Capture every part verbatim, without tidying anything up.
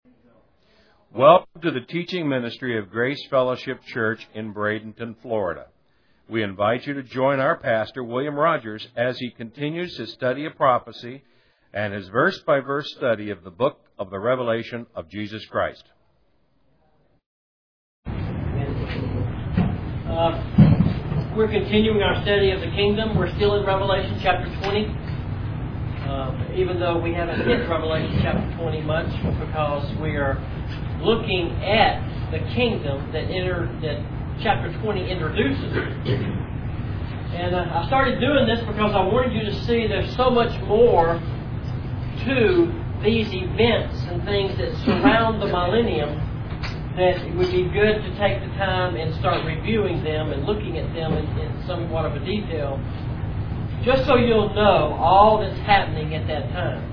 Welcome to the teaching ministry of Grace Fellowship Church in Bradenton, Florida. We invite you to join our pastor, William Rogers, as he continues his study of prophecy and his verse-by-verse study of the book of the Revelation of Jesus Christ. Uh, we're continuing our study of the kingdom. We're still in Revelation chapter twenty. Uh, even though we haven't hit Revelation chapter twenty much, because we are looking at the kingdom that enter, that chapter twenty introduces. And uh, I started doing this because I wanted you to see there's so much more to these events and things that surround the millennium that it would be good to take the time and start reviewing them and looking at them in, in somewhat of a detail, just so you'll know all that's happening at that time.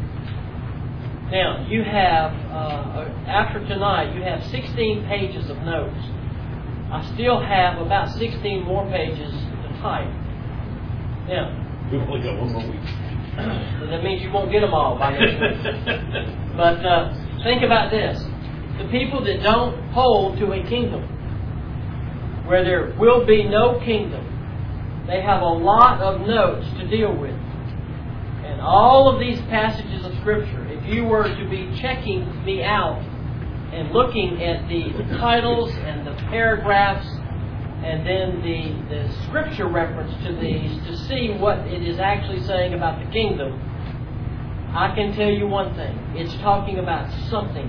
Now, you have, uh, after tonight, you have sixteen pages of notes. I still have about sixteen more pages to type. Now, we've only got one more week. So that means you won't get them all by next week. But uh, think about this. The people that don't hold to a kingdom, where there will be no kingdom, they have a lot of notes to deal with. And all of these passages of Scripture, if you were to be checking me out and looking at the titles and the paragraphs and then the, the Scripture reference to these to see what it is actually saying about the kingdom, I can tell you one thing. It's talking about something.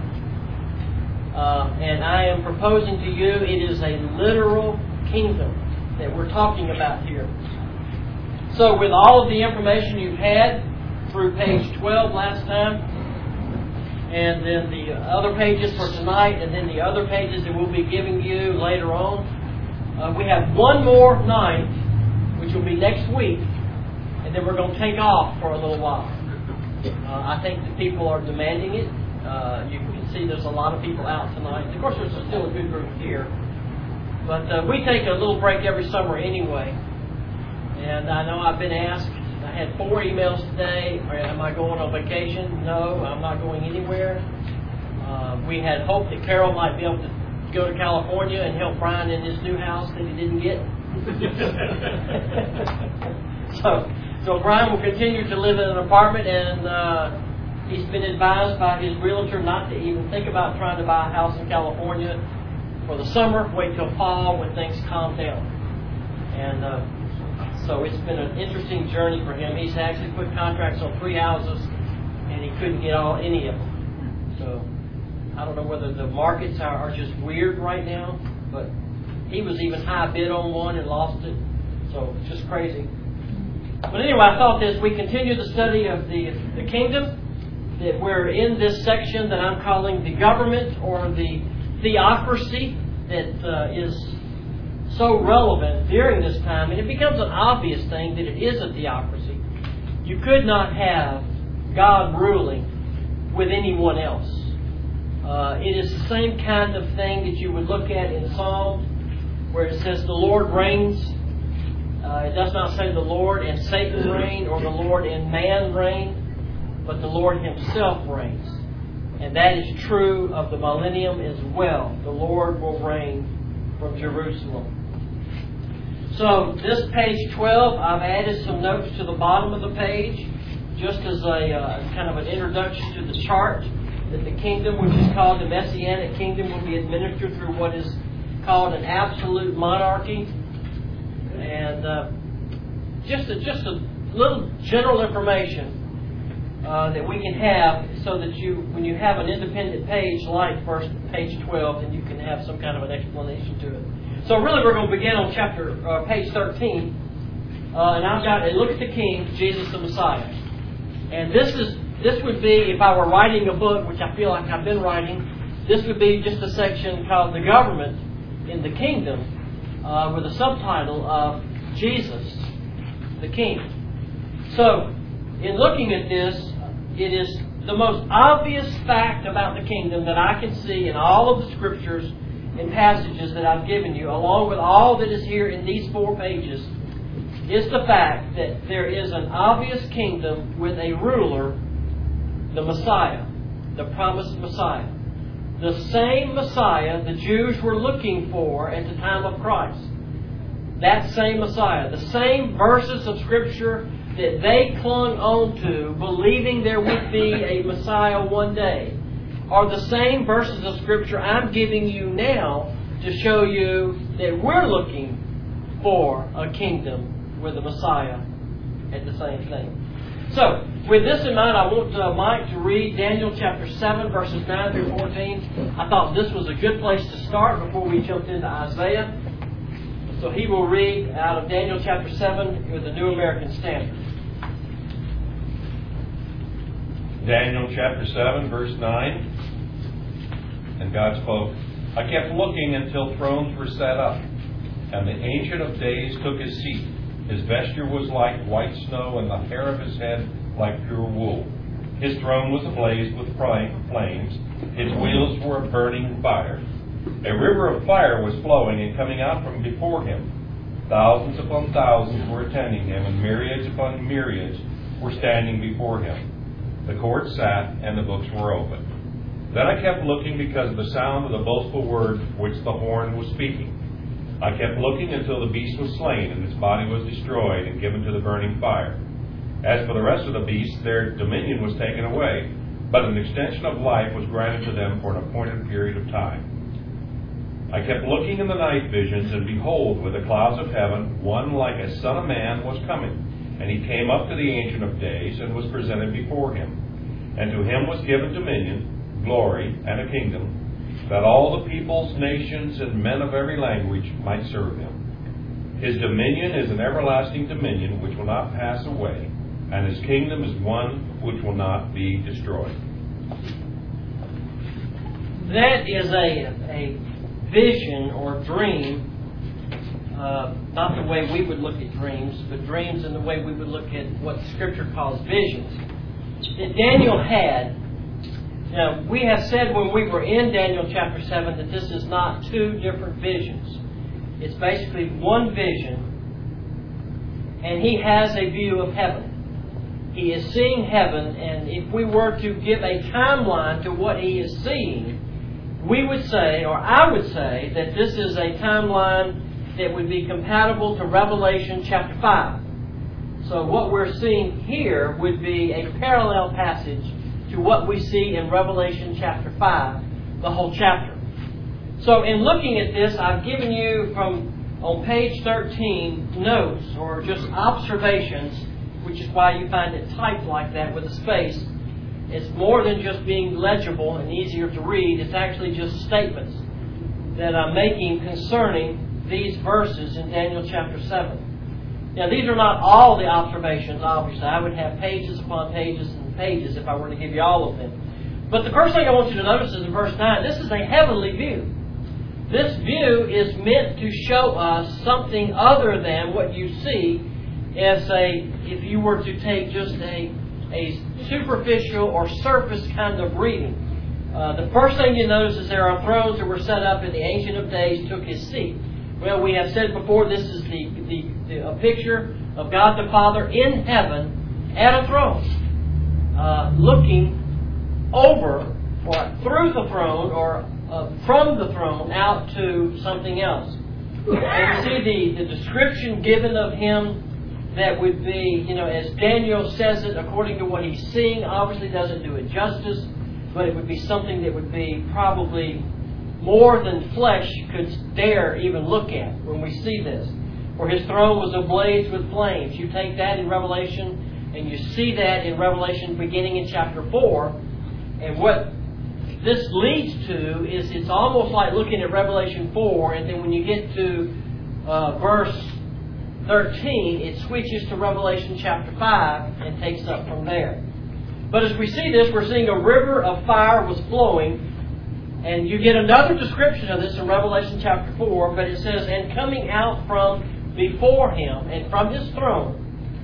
Uh, and I am proposing to you it is a literal kingdom that we're talking about here. So with all of the information you've had through page twelve last time, and then the other pages for tonight, and then the other pages that we'll be giving you later on, uh, we have one more night, which will be next week, and then we're going to take off for a little while. Uh, I think the people are demanding it. Uh, you can see there's a lot of people out tonight. Of course, there's still a good group here. But uh, we take a little break every summer anyway. And I know I've been asked, I had four emails today, am I going on vacation? No, I'm not going anywhere. Uh, we had hoped that Carol might be able to go to California and help Brian in his new house that he didn't get. so, so Brian will continue to live in an apartment, and uh, he's been advised by his realtor not to even think about trying to buy a house in California for the summer. Wait till fall when things calm down. And uh, so it's been an interesting journey for him. He's actually put contracts on three houses, and he couldn't get all any of them. So I don't know whether the markets are, are just weird right now, but he was even high bid on one and lost it. So it's just crazy. But anyway, I thought as we continue the study of the, the kingdom, that we're in this section that I'm calling the government or the theocracy that uh, is so relevant during this time, and it becomes an obvious thing that it is a theocracy. You could not have God ruling with anyone else. Uh, it is the same kind of thing that you would look at in Psalms, where it says the Lord reigns. Uh, it does not say the Lord and Satan reign or the Lord and man reign, but the Lord Himself reigns. And that is true of the millennium as well. The Lord will reign from Jerusalem. So this page twelve, I've added some notes to the bottom of the page, just as a uh, kind of an introduction to the chart, that the kingdom, which is called the Messianic kingdom, will be administered through what is called an absolute monarchy. And uh, just, a, just a little general information Uh, that we can have, so that you, when you have an independent page like first page twelve, then you can have some kind of an explanation to it. So really, we're going to begin on chapter uh, page thirteen, uh, and I've got a look at the King, Jesus the Messiah. And this is this would be, if I were writing a book, which I feel like I've been writing, this would be just a section called "The Government in the Kingdom," uh, with a subtitle of "Jesus the King." So, in looking at this, it is the most obvious fact about the kingdom that I can see in all of the scriptures and passages that I've given you, along with all that is here in these four pages, is the fact that there is an obvious kingdom with a ruler, the Messiah, the promised Messiah. the same Messiah the Jews were looking for at the time of Christ. That same Messiah. The same verses of Scripture that they clung on to, believing there would be a Messiah one day, are the same verses of Scripture I'm giving you now to show you that we're looking for a kingdom with a Messiah at the same thing. So, with this in mind, I want uh, Mike to read Daniel chapter seven, verses nine through fourteen. I thought this was a good place to start before we jumped into Isaiah. So he will read out of Daniel chapter seven with the New American Standard. Daniel chapter seven, verse nine. And God spoke, I kept looking until thrones were set up, and the Ancient of Days took his seat. His vesture was like white snow, and the hair of his head like pure wool. His throne was ablaze with flames. His wheels were a burning fire. A river of fire was flowing and coming out from before him. Thousands upon thousands were attending him, and myriads upon myriads were standing before him. The court sat, and the books were opened. Then I kept looking because of the sound of the boastful word which the horn was speaking. I kept looking until the beast was slain, and its body was destroyed and given to the burning fire. As for the rest of the beasts, their dominion was taken away, but an extension of life was granted to them for an appointed period of time. I kept looking in the night visions, and behold, with the clouds of heaven, one like a son of man was coming. And he came up to the Ancient of Days, and was presented before him. And to him was given dominion, glory, and a kingdom, that all the peoples, nations, and men of every language might serve him. His dominion is an everlasting dominion which will not pass away, and his kingdom is one which will not be destroyed. That is a, a vision or dream, uh, not the way we would look at dreams, but dreams in the way we would look at what Scripture calls visions, that Daniel had. Now, we have said when we were in Daniel chapter seven that this is not two different visions. It's basically one vision, and he has a view of heaven. He is seeing heaven, and if we were to give a timeline to what he is seeing, we would say, or I would say, that this is a timeline that would be compatible to Revelation chapter five. So what we're seeing here would be a parallel passage to what we see in Revelation chapter five, the whole chapter. So in looking at this, I've given you from on page thirteen notes or just observations, which is why you find it typed like that with a space. It's more than just being legible and easier to read. It's actually just statements that I'm making concerning these verses in Daniel chapter seven. Now, these are not all the observations, obviously. I would have pages upon pages and pages if I were to give you all of them. But the first thing I want you to notice is in verse nine, this is a heavenly view. This view is meant to show us something other than what you see as a, if you were to take just a, a superficial or surface kind of reading. Uh, the first thing you notice is there are thrones that were set up, and the Ancient of Days took his seat. Well, we have said before, this is the, the, the a picture of God the Father in heaven at a throne, uh, looking over or through the throne or uh, from the throne out to something else. And you see the, the description given of him that would be, you know, as Daniel says it, according to what he's seeing, obviously doesn't do it justice, but it would be something that would be probably more than flesh could dare even look at when we see this. For his throne was ablaze with flames. You take that in Revelation, and you see that in Revelation beginning in chapter four. And what this leads to is it's almost like looking at Revelation four, and then when you get to uh, verse thirteen, it switches to Revelation chapter five and takes up from there. But as we see this, we're seeing a river of fire was flowing. And you get another description of this in Revelation chapter four, but it says, and coming out from before him and from his throne,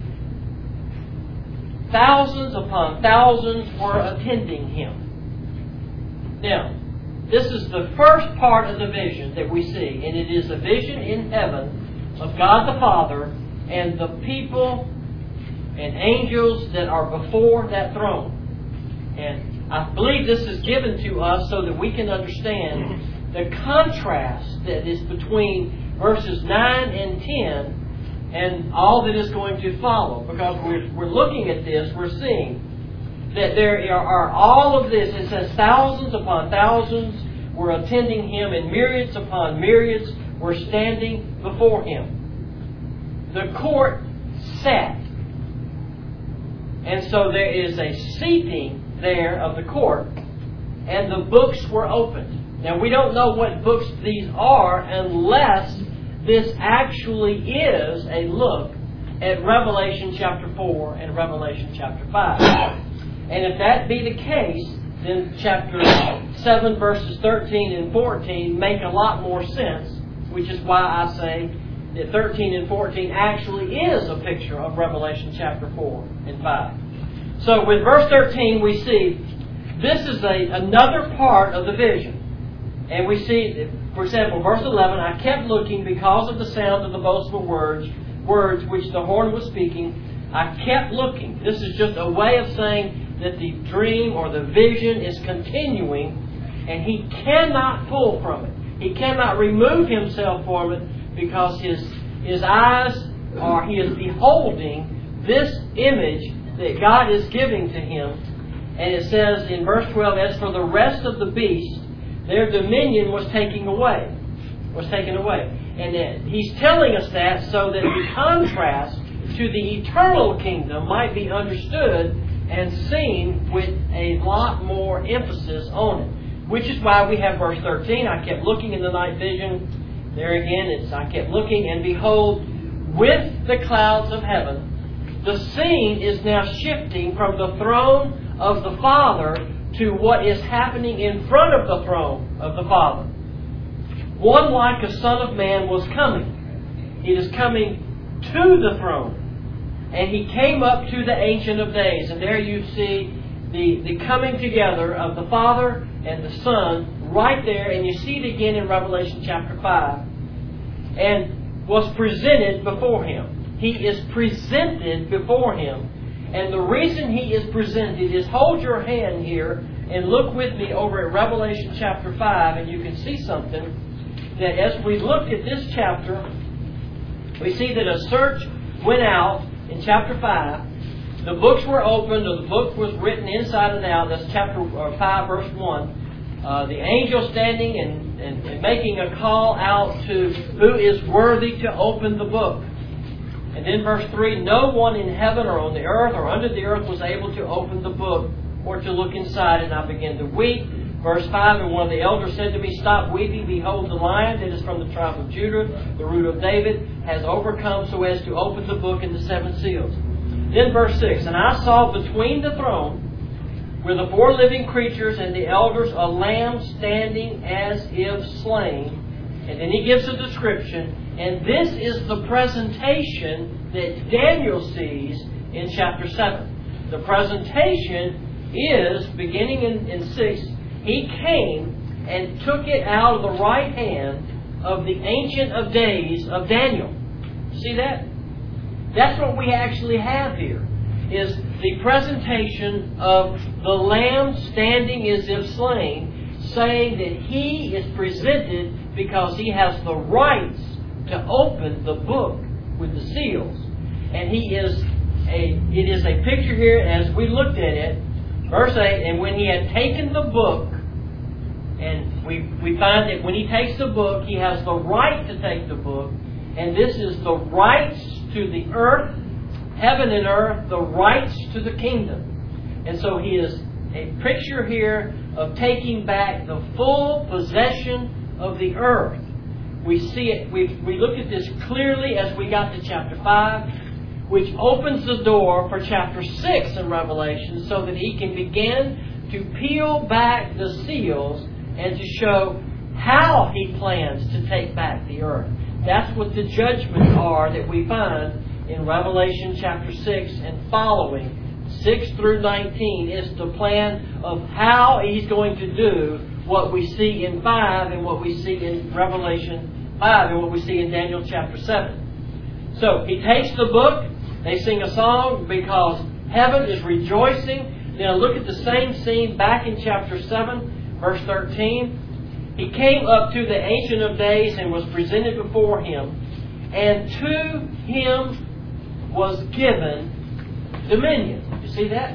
thousands upon thousands were attending him. Now, this is the first part of the vision that we see, and it is a vision in heaven of God the Father and the people and angels that are before that throne. And I believe this is given to us so that we can understand the contrast that is between verses nine and ten and all that is going to follow. Because we're, we're looking at this, we're seeing that there are all of this. It says thousands upon thousands were attending Him, and myriads upon myriads were standing before Him. The court sat. And so there is a seating there of the court, and the books were opened. Now, we don't know what books these are unless this actually is a look at Revelation chapter four and Revelation chapter five. And if that be the case, then chapter seven verses thirteen and fourteen make a lot more sense, which is why I say that thirteen and fourteen actually is a picture of Revelation chapter four and five. So with verse thirteen we see this is a, another part of the vision. And we see, for example, verse eleven, I kept looking because of the sound of the boastful words, words which the horn was speaking. I kept looking. This is just a way of saying that the dream or the vision is continuing, and he cannot pull from it. He cannot remove himself from it because his, his eyes are, he is beholding this image that God is giving to him. And it says in verse twelve, as for the rest of the beasts, their dominion was taken away. Was taken away. And that he's telling us that so that the contrast to the eternal kingdom might be understood and seen with a lot more emphasis on it. Which is why we have verse thirteen, I kept looking in the night vision. There again, it's I kept looking, and behold, with the clouds of heaven, the scene is now shifting from the throne of the Father to what is happening in front of the throne of the Father. One like a Son of Man was coming. He is coming to the throne. And He came up to the Ancient of Days. And there you see the, the coming together of the Father and the Son right there. And you see it again in Revelation chapter five. And was presented before Him. He is presented before Him. And the reason He is presented is, hold your hand here and look with me over at Revelation chapter five, and you can see something that as we look at this chapter, we see that a search went out in chapter five. The books were opened, or the book was written inside and out. That's chapter five, verse one. Uh, the angel standing and, and, and making a call out to who is worthy to open the book. And then verse three, no one in heaven or on the earth or under the earth was able to open the book or to look inside, and I began to weep. Verse five, and one of the elders said to me, stop weeping, behold the Lion that is from the tribe of Judah, the root of David, has overcome so as to open the book and the seven seals. Then verse six, and I saw between the throne were the four living creatures and the elders a lamb standing as if slain. And then he gives a description. And this is the presentation that Daniel sees in chapter seven. The presentation is, beginning in, in six, he came and took it out of the right hand of the Ancient of Days of Daniel. See that? That's what we actually have here, is the presentation of the Lamb standing as if slain, saying that He is presented because He has the rights to open the book with the seals. And he is a it is a picture here as we looked at it. Verse eight, and when he had taken the book, and we, we find that when he takes the book, he has the right to take the book. And this is the rights to the earth, heaven and earth, the rights to the kingdom. And so he is a picture here of taking back the full possession of the earth. We see it, we we looked at this clearly as we got to chapter five, which opens the door for chapter six in Revelation so that he can begin to peel back the seals and to show how he plans to take back the earth. That's what the judgments are that we find in Revelation chapter six and following. six through nineteen is the plan of how he's going to do what we see in five and what we see in Revelation five and what we see in Daniel chapter seven. So he takes the book, they sing a song because heaven is rejoicing Now look at the same scene back in chapter seven, verse thirteen. He came up to the Ancient of Days and was presented before him, and to him was given dominion. You see that?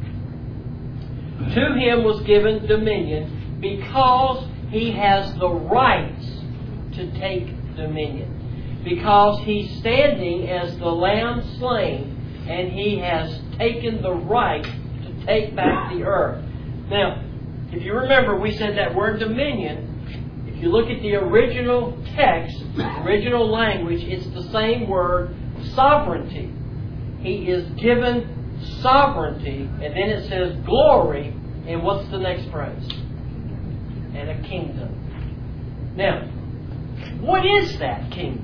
To him was given dominion because he has the rights to take dominion. Because he's standing as the Lamb slain, and he has taken the right to take back the earth. Now, if you remember, we said that word dominion, if you look at the original text, original language, it's the same word, sovereignty. He is given sovereignty, and then it says glory, and what's the next phrase? And a kingdom. Now, what is that kingdom?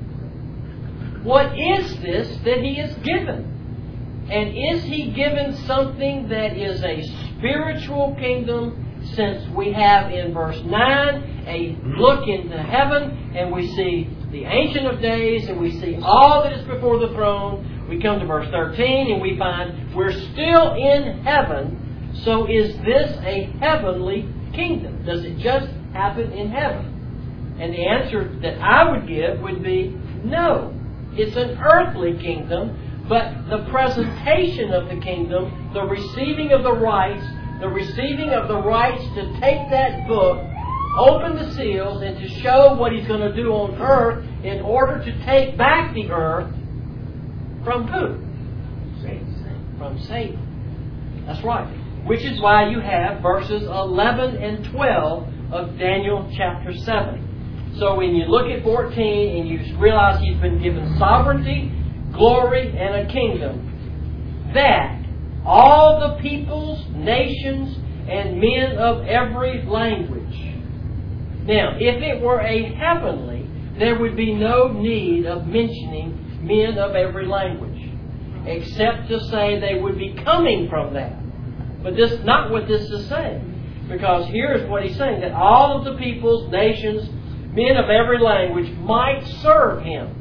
What is this that he is given? And is he given something that is a spiritual kingdom, since we have in verse nine a look into heaven and we see the Ancient of Days and we see all that is before the throne. We come to verse thirteen and we find we're still in heaven. So is this a heavenly kingdom? Does it just happen in heaven? And the answer that I would give would be no. It's an earthly kingdom, but the presentation of the kingdom, the receiving of the rights, the receiving of the rights to take that book, open the seals, and to show what he's going to do on earth in order to take back the earth from who? Satan. From Satan. That's right. Which is why you have verses eleven and twelve of Daniel chapter seven. So when you look at fourteen and you realize he's been given sovereignty, glory, and a kingdom, that all the peoples, nations, and men of every language. Now, if it were a heavenly, there would be no need of mentioning men of every language, except to say they would be coming from that. But this is not what this is saying. Because here's what he's saying, that all of the peoples, nations, men of every language might serve him.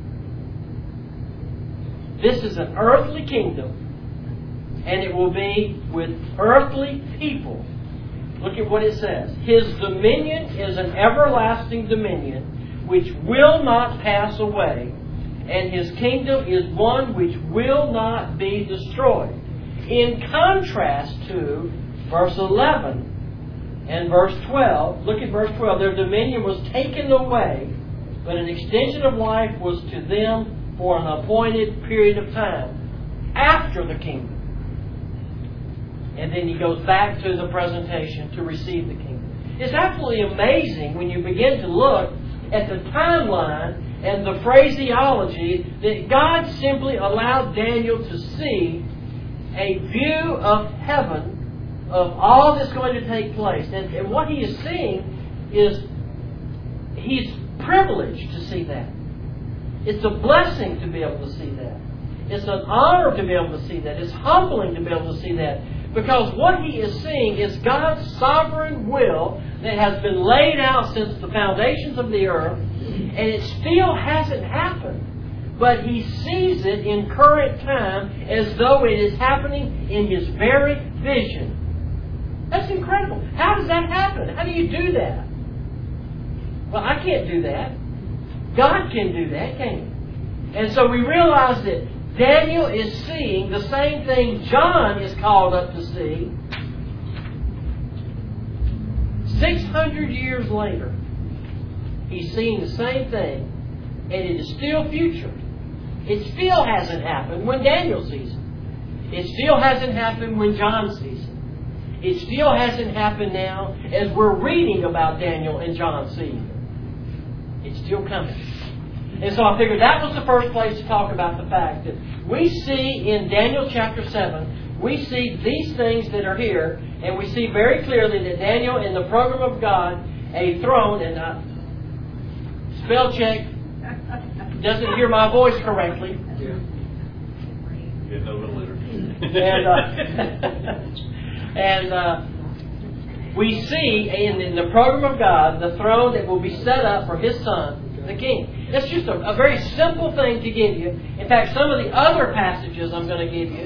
This is an earthly kingdom, and it will be with earthly people. Look at what it says. His dominion is an everlasting dominion which will not pass away, and his kingdom is one which will not be destroyed. In contrast to verse eleven and verse twelve, look at verse twelve. Their dominion was taken away, but an extension of life was to them for an appointed period of time after the kingdom. And then he goes back to the presentation to receive the kingdom. It's absolutely amazing when you begin to look at the timeline and the phraseology that God simply allowed Daniel to see a view of heaven, of all that's going to take place. And, and what he is seeing is he's privileged to see that. It's a blessing to be able to see that. It's an honor to be able to see that. It's humbling to be able to see that. Because what he is seeing is God's sovereign will that has been laid out since the foundations of the earth, and it still hasn't happened. But he sees it in current time as though it is happening in his very vision. That's incredible. How does that happen? How do you do that? Well, I can't do that. God can do that, can't he? And so we realize that Daniel is seeing the same thing John is called up to see. Six hundred years later, he's seeing the same thing, and it is still future. It still hasn't happened when Daniel sees it. It still hasn't happened when John sees it. It still hasn't happened now as we're reading about Daniel and John seeing it. It's still coming. And so I figured that was the first place to talk about the fact that we see in Daniel chapter seven, we see these things that are here, and we see very clearly that Daniel, in the program of God, a throne, and uh, spell check, doesn't hear my voice correctly. Yeah. Get no little letter. And, uh, and uh, we see in, in the program of God the throne that will be set up for His Son, the King. That's just a, a very simple thing to give you. In fact, some of the other passages I'm going to give you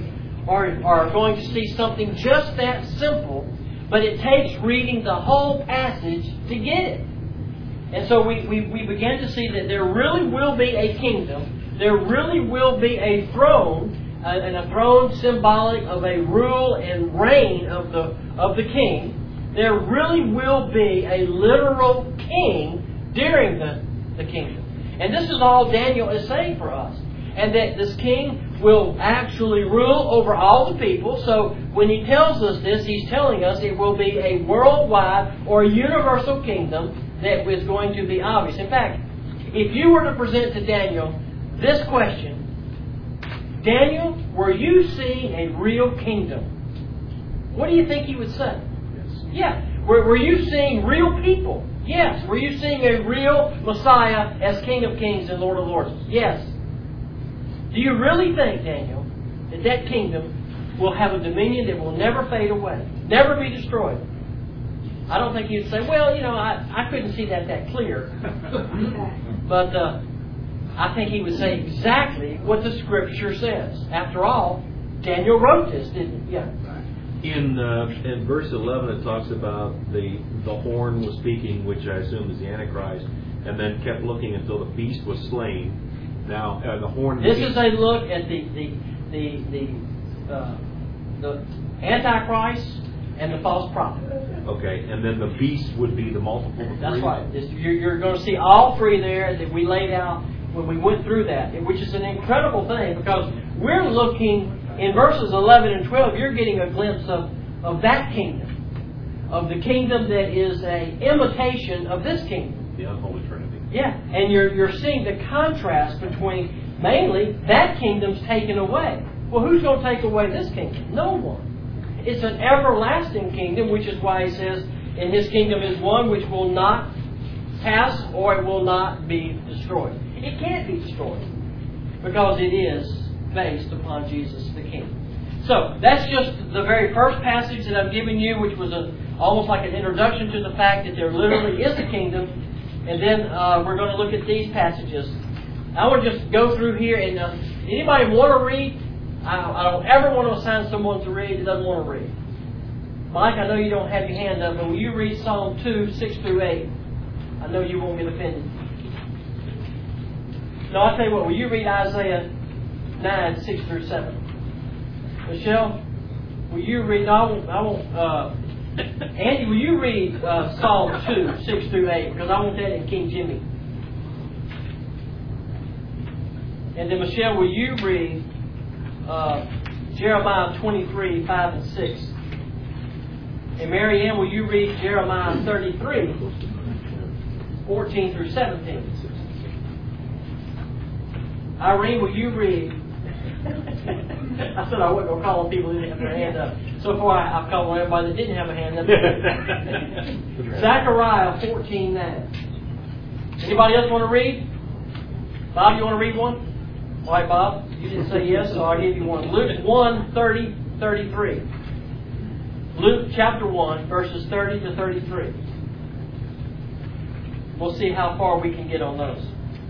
are, are going to see something just that simple, but it takes reading the whole passage to get it. And so we, we, we begin to see that there really will be a kingdom, there really will be a throne, uh, and a throne symbolic of a rule and reign of the, of the king. There really will be a literal king during the, the kingdom. And this is all Daniel is saying for us. And that this king will actually rule over all the people. So when he tells us this, he's telling us it will be a worldwide or a universal kingdom that is going to be obvious. In fact, if you were to present to Daniel this question, Daniel, were you seeing a real kingdom? What do you think he would say? Yes. Yeah. Were, were you seeing real people? Yes. Were you seeing a real Messiah as King of Kings and Lord of Lords? Yes. Do you really think, Daniel, that that kingdom will have a dominion that will never fade away, never be destroyed? I don't think you'd say, well, you know, I, I couldn't see that that clear. But uh, I think he would say exactly what the Scripture says. After all, Daniel wrote this, didn't he? Yeah. In uh, in verse eleven, it talks about the the horn was speaking, which I assume is the Antichrist, and then kept looking until the beast was slain. Now, uh, the horn... This is a look at the the the the, uh, the Antichrist and the false prophet. Okay, and then the beast would be the multiple of three? That's right. This, you're, you're going to see all three there that we laid out when we went through that, which is an incredible thing because we're looking in verses eleven and twelve, you're getting a glimpse of, of that kingdom, of the kingdom that is an imitation of this kingdom. The unholy trinity. Yeah, and you're you're seeing the contrast between mainly that kingdom's taken away. Well, who's going to take away this kingdom? No one. It's an everlasting kingdom, which is why he says, "And His kingdom is one which will not pass, or it will not be destroyed." It can't be destroyed because it is based upon Jesus the King. So that's just the very first passage that I've given you, which was a, almost like an introduction to the fact that there literally is a kingdom. And then uh, we're going to look at these passages. I want to just go through here. And uh, anybody want to read? I, I don't ever want to assign someone to read that doesn't want to read. Mike, I know you don't have your hand up, but will you read Psalm two, six through eight? I know you won't get offended. No, I'll tell you what. Will you read Isaiah nine, six through seven? Michelle, will you read? I won't. I won't uh, Andy, will you read uh, Psalm two, six through eight? Because I want that in King Jimmy. And then Michelle, will you read uh, Jeremiah twenty-three, five and six? And Mary Ann, will you read Jeremiah thirty-three, fourteen through seventeen? Irene, will you read? I said I wasn't going to call on people who didn't have their hand up. So far, I've called on everybody that didn't have a hand up. Zechariah fourteen nine. Anybody else want to read? Bob, you want to read one? All right, Bob. You didn't say yes, so I'll give you one. Luke one, thirty, thirty-three. Luke chapter one, verses thirty to thirty-three. We'll see how far we can get on those.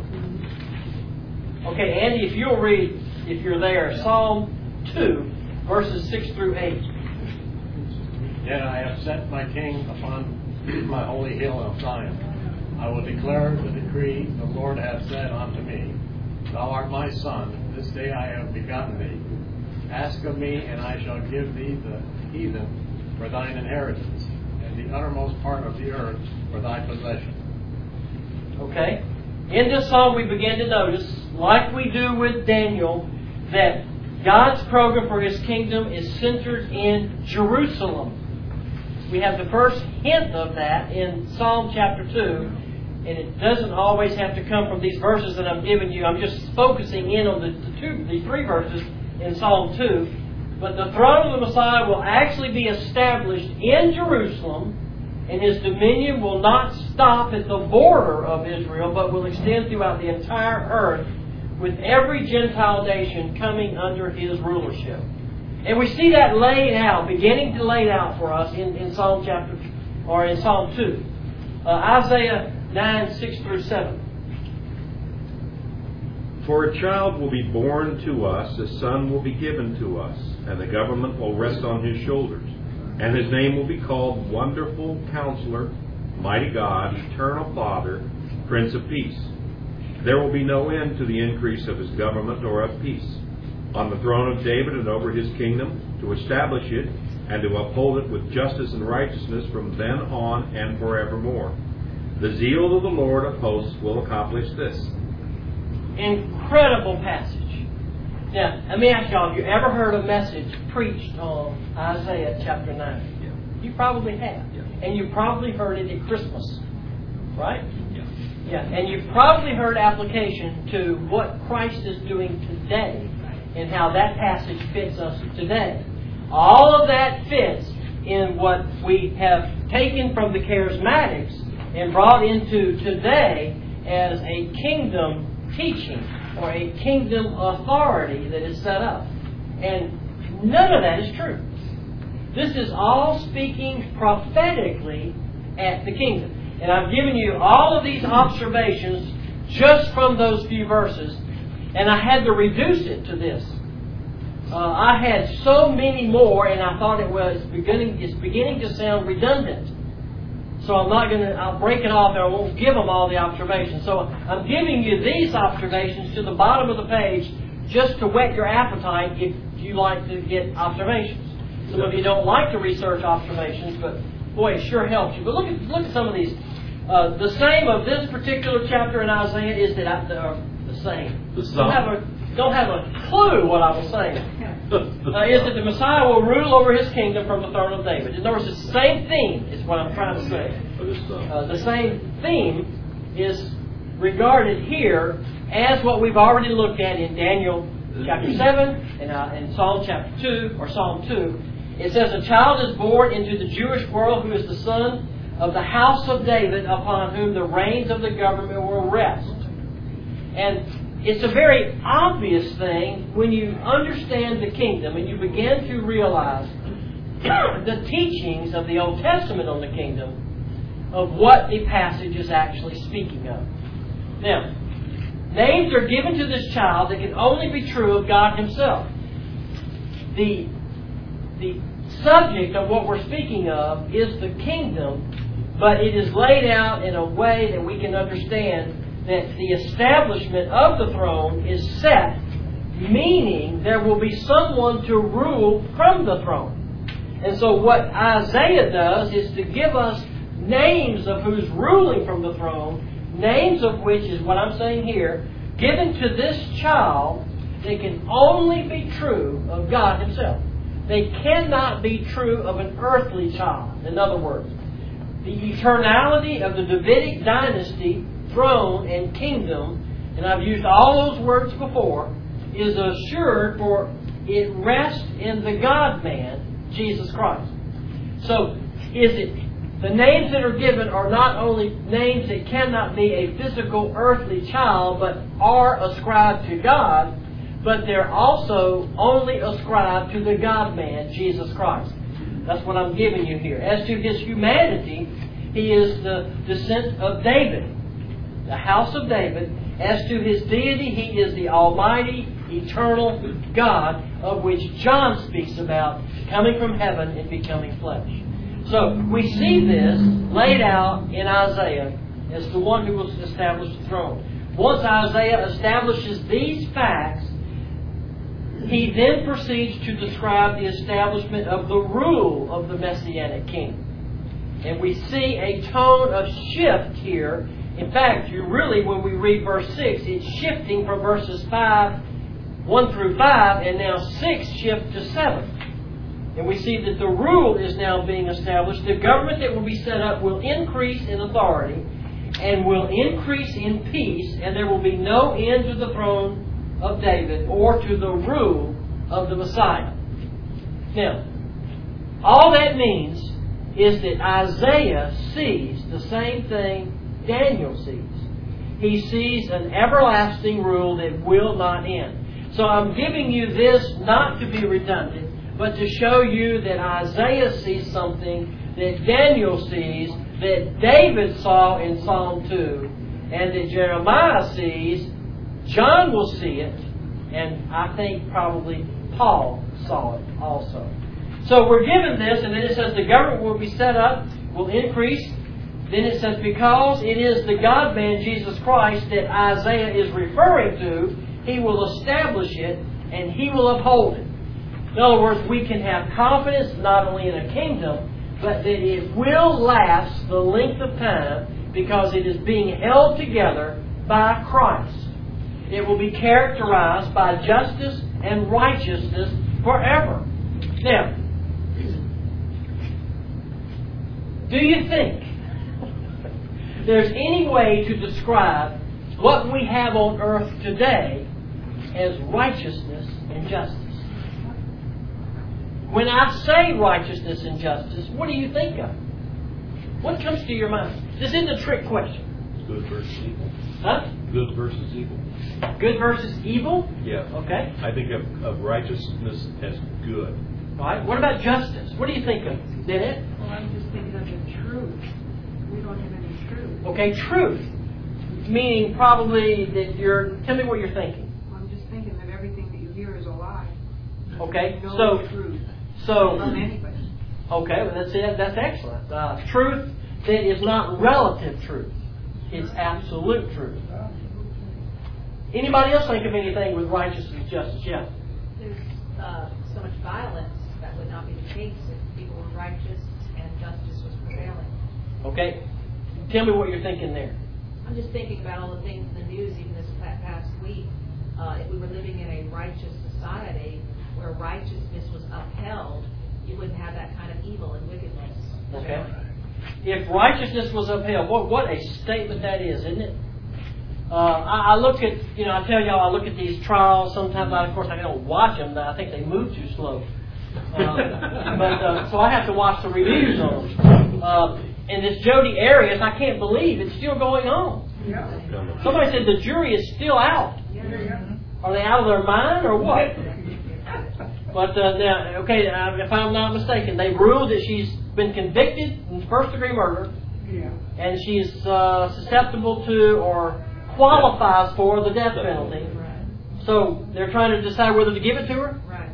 Okay, Andy, if you'll read, if you're there, Psalm two, verses six through eight. Yet I have set my king upon my holy hill of Zion. I will declare the decree the Lord hath said unto me, Thou art my son, this day I have begotten thee. Ask of me, and I shall give thee the heathen for thine inheritance, and the uttermost part of the earth for thy possession. Okay? In this psalm we begin to notice, like we do with Daniel, that God's program for His kingdom is centered in Jerusalem. We have the first hint of that in Psalm chapter two, and it doesn't always have to come from these verses that I've given you. I'm just focusing in on the, the, two, the three verses in Psalm two. But the throne of the Messiah will actually be established in Jerusalem, and His dominion will not stop at the border of Israel, but will extend throughout the entire earth, with every Gentile nation coming under His rulership. And we see that laid out, beginning to lay out for us in, in Psalm chapter, or in Psalm two. Uh, Isaiah nine, six through seven. For a child will be born to us, a son will be given to us, and the government will rest on his shoulders. And his name will be called Wonderful Counselor, Mighty God, Eternal Father, Prince of Peace. There will be no end to the increase of his government or of peace, on the throne of David and over his kingdom, to establish it and to uphold it with justice and righteousness from then on and forevermore. The zeal of the Lord of hosts will accomplish this. Incredible passage. Now, let me ask y'all, have you ever heard a message preached on Isaiah chapter nine? Yeah. You probably have. Yeah. And you probably heard it at Christmas. Right? Yeah. Yeah. And you've probably heard application to what Christ is doing today and how that passage fits us today. All of that fits in what we have taken from the charismatics and brought into today as a kingdom teaching or a kingdom authority that is set up. And none of that is true. This is all speaking prophetically at the kingdom. And I've given you all of these observations just from those few verses, and I had to reduce it to this. Uh, I had so many more, and I thought it was beginning. It's beginning to sound redundant. So I'm not going to. I'll break it off, and I won't give them all the observations. So I'm giving you these observations to the bottom of the page, just to whet your appetite if you like to get observations. Some of you don't like to research observations, but boy, it sure helps you. But look at look at some of these. Uh, the same of this particular chapter in Isaiah is that I, uh, the same. The don't have a don't have a clue what I was saying. Uh, is that the Messiah will rule over his kingdom from the throne of David. In other words, it's the same theme is what I'm trying to say. Uh, the same theme is regarded here as what we've already looked at in Daniel chapter seven and uh, in Psalm chapter two or Psalm two. It says, "A child is born into the Jewish world who is the son of the house of David, upon whom the reins of the government will rest." And it's a very obvious thing when you understand the kingdom and you begin to realize the teachings of the Old Testament on the kingdom of what the passage is actually speaking of. Now, names are given to this child that can only be true of God Himself. The, the subject of what we're speaking of is the kingdom, but it is laid out in a way that we can understand that the establishment of the throne is set, meaning there will be someone to rule from the throne. And so what Isaiah does is to give us names of who's ruling from the throne, names of which is what I'm saying here, given to this child that can only be true of God Himself. They cannot be true of an earthly child. In other words, the eternality of the Davidic dynasty, throne, and kingdom, and I've used all those words before, is assured, for it rests in the God-man, Jesus Christ. So, is it the names that are given are not only names that cannot be a physical earthly child, but are ascribed to God, but they're also only ascribed to the God-man, Jesus Christ. That's what I'm giving you here. As to His humanity, He is the descent of David, the house of David. As to His deity, He is the almighty, eternal God of which John speaks about, coming from heaven and becoming flesh. So we see this laid out in Isaiah as the one who will establish the throne. Once Isaiah establishes these facts, he then proceeds to describe the establishment of the rule of the Messianic King. And we see a tone of shift here. In fact, you really, when we read verse six, it's shifting from verses five, one through five, and now six shift to seven. And we see that the rule is now being established. The government that will be set up will increase in authority and will increase in peace, and there will be no end to the throne of David or to the rule of the Messiah. Now, all that means is that Isaiah sees the same thing Daniel sees. He sees an everlasting rule that will not end. So I'm giving you this not to be redundant, but to show you that Isaiah sees something that Daniel sees, that David saw in Psalm two, and that Jeremiah sees, John will see it, and I think probably Paul saw it also. So we're given this, and then it says the government will be set up, will increase. Then it says because it is the God-man, Jesus Christ, that Isaiah is referring to, He will establish it and He will uphold it. In other words, we can have confidence not only in a kingdom, but that it will last the length of time because it is being held together by Christ. It will be characterized by justice and righteousness forever. Now, do you think there's any way to describe what we have on earth today as righteousness and justice? When I say righteousness and justice, what do you think of? What comes to your mind? This isn't a trick question. Good versus evil. Huh? Good versus evil. Good versus evil? Yeah. Okay. I think of, of righteousness as good. All right. What about justice? What do you think of? Did it? Well, I'm just thinking of the truth. We don't have any truth. Okay, truth. Meaning probably that you're... Tell me what you're thinking. I'm just thinking that everything that you hear is a lie. Okay, No so... truth. So... From anybody. Okay, well that's it. That's excellent. Uh, truth that is not relative truth. It's absolute truth. Anybody else think of anything with righteousness and justice? Yeah. There's uh, so much violence that would not be the case if people were righteous and justice was prevailing. Okay. Tell me what you're thinking there. I'm just thinking about all the things in the news even this past week. Uh, if we were living in a righteous society where righteousness was upheld, you wouldn't have that kind of evil and wickedness. Okay. If righteousness was upheld, what what a statement that is, isn't it? Uh, I, I look at, you know, I tell y'all, I look at these trials. Sometimes, I, of course, I don't watch them. I think they move too slow. Uh, but uh, so I have to watch the reviews on them. Uh, and this Jodi Arias, I can't believe it's still going on. Yeah. Somebody said the jury is still out. Yeah, yeah. Are they out of their mind or what? But uh, now, okay, uh, if I'm not mistaken, they ruled that she's been convicted in first-degree murder, Yeah. and she's uh, susceptible to or qualifies for the death penalty. Right. So they're trying to decide whether to give it to her. Right.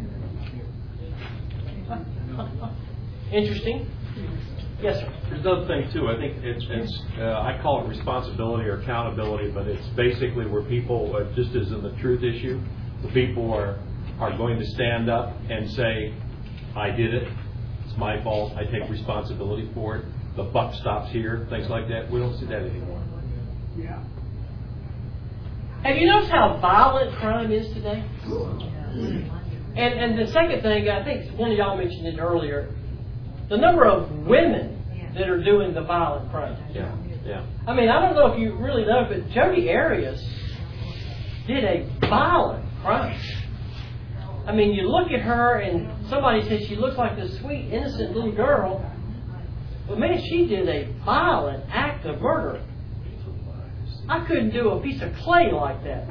Interesting. Yes, sir. There's another thing too. I think it's, it's uh, I call it responsibility or accountability, but it's basically where people, uh, just as in the truth issue, the people are are going to stand up and say, "I did it. It's my fault. I take responsibility for it. The buck stops here." Things like that. We don't see that anymore. Yeah. Have you noticed how violent crime is today? And and the second thing, I think one of y'all mentioned it earlier, the number of women that are doing the violent crime. Yeah, yeah. I mean, I don't know if you really know, but Jodi Arias did a violent crime. I mean, you look at her and somebody says she looks like this sweet, innocent little girl. But man, she did a violent act of murder. I couldn't do a piece of clay like that.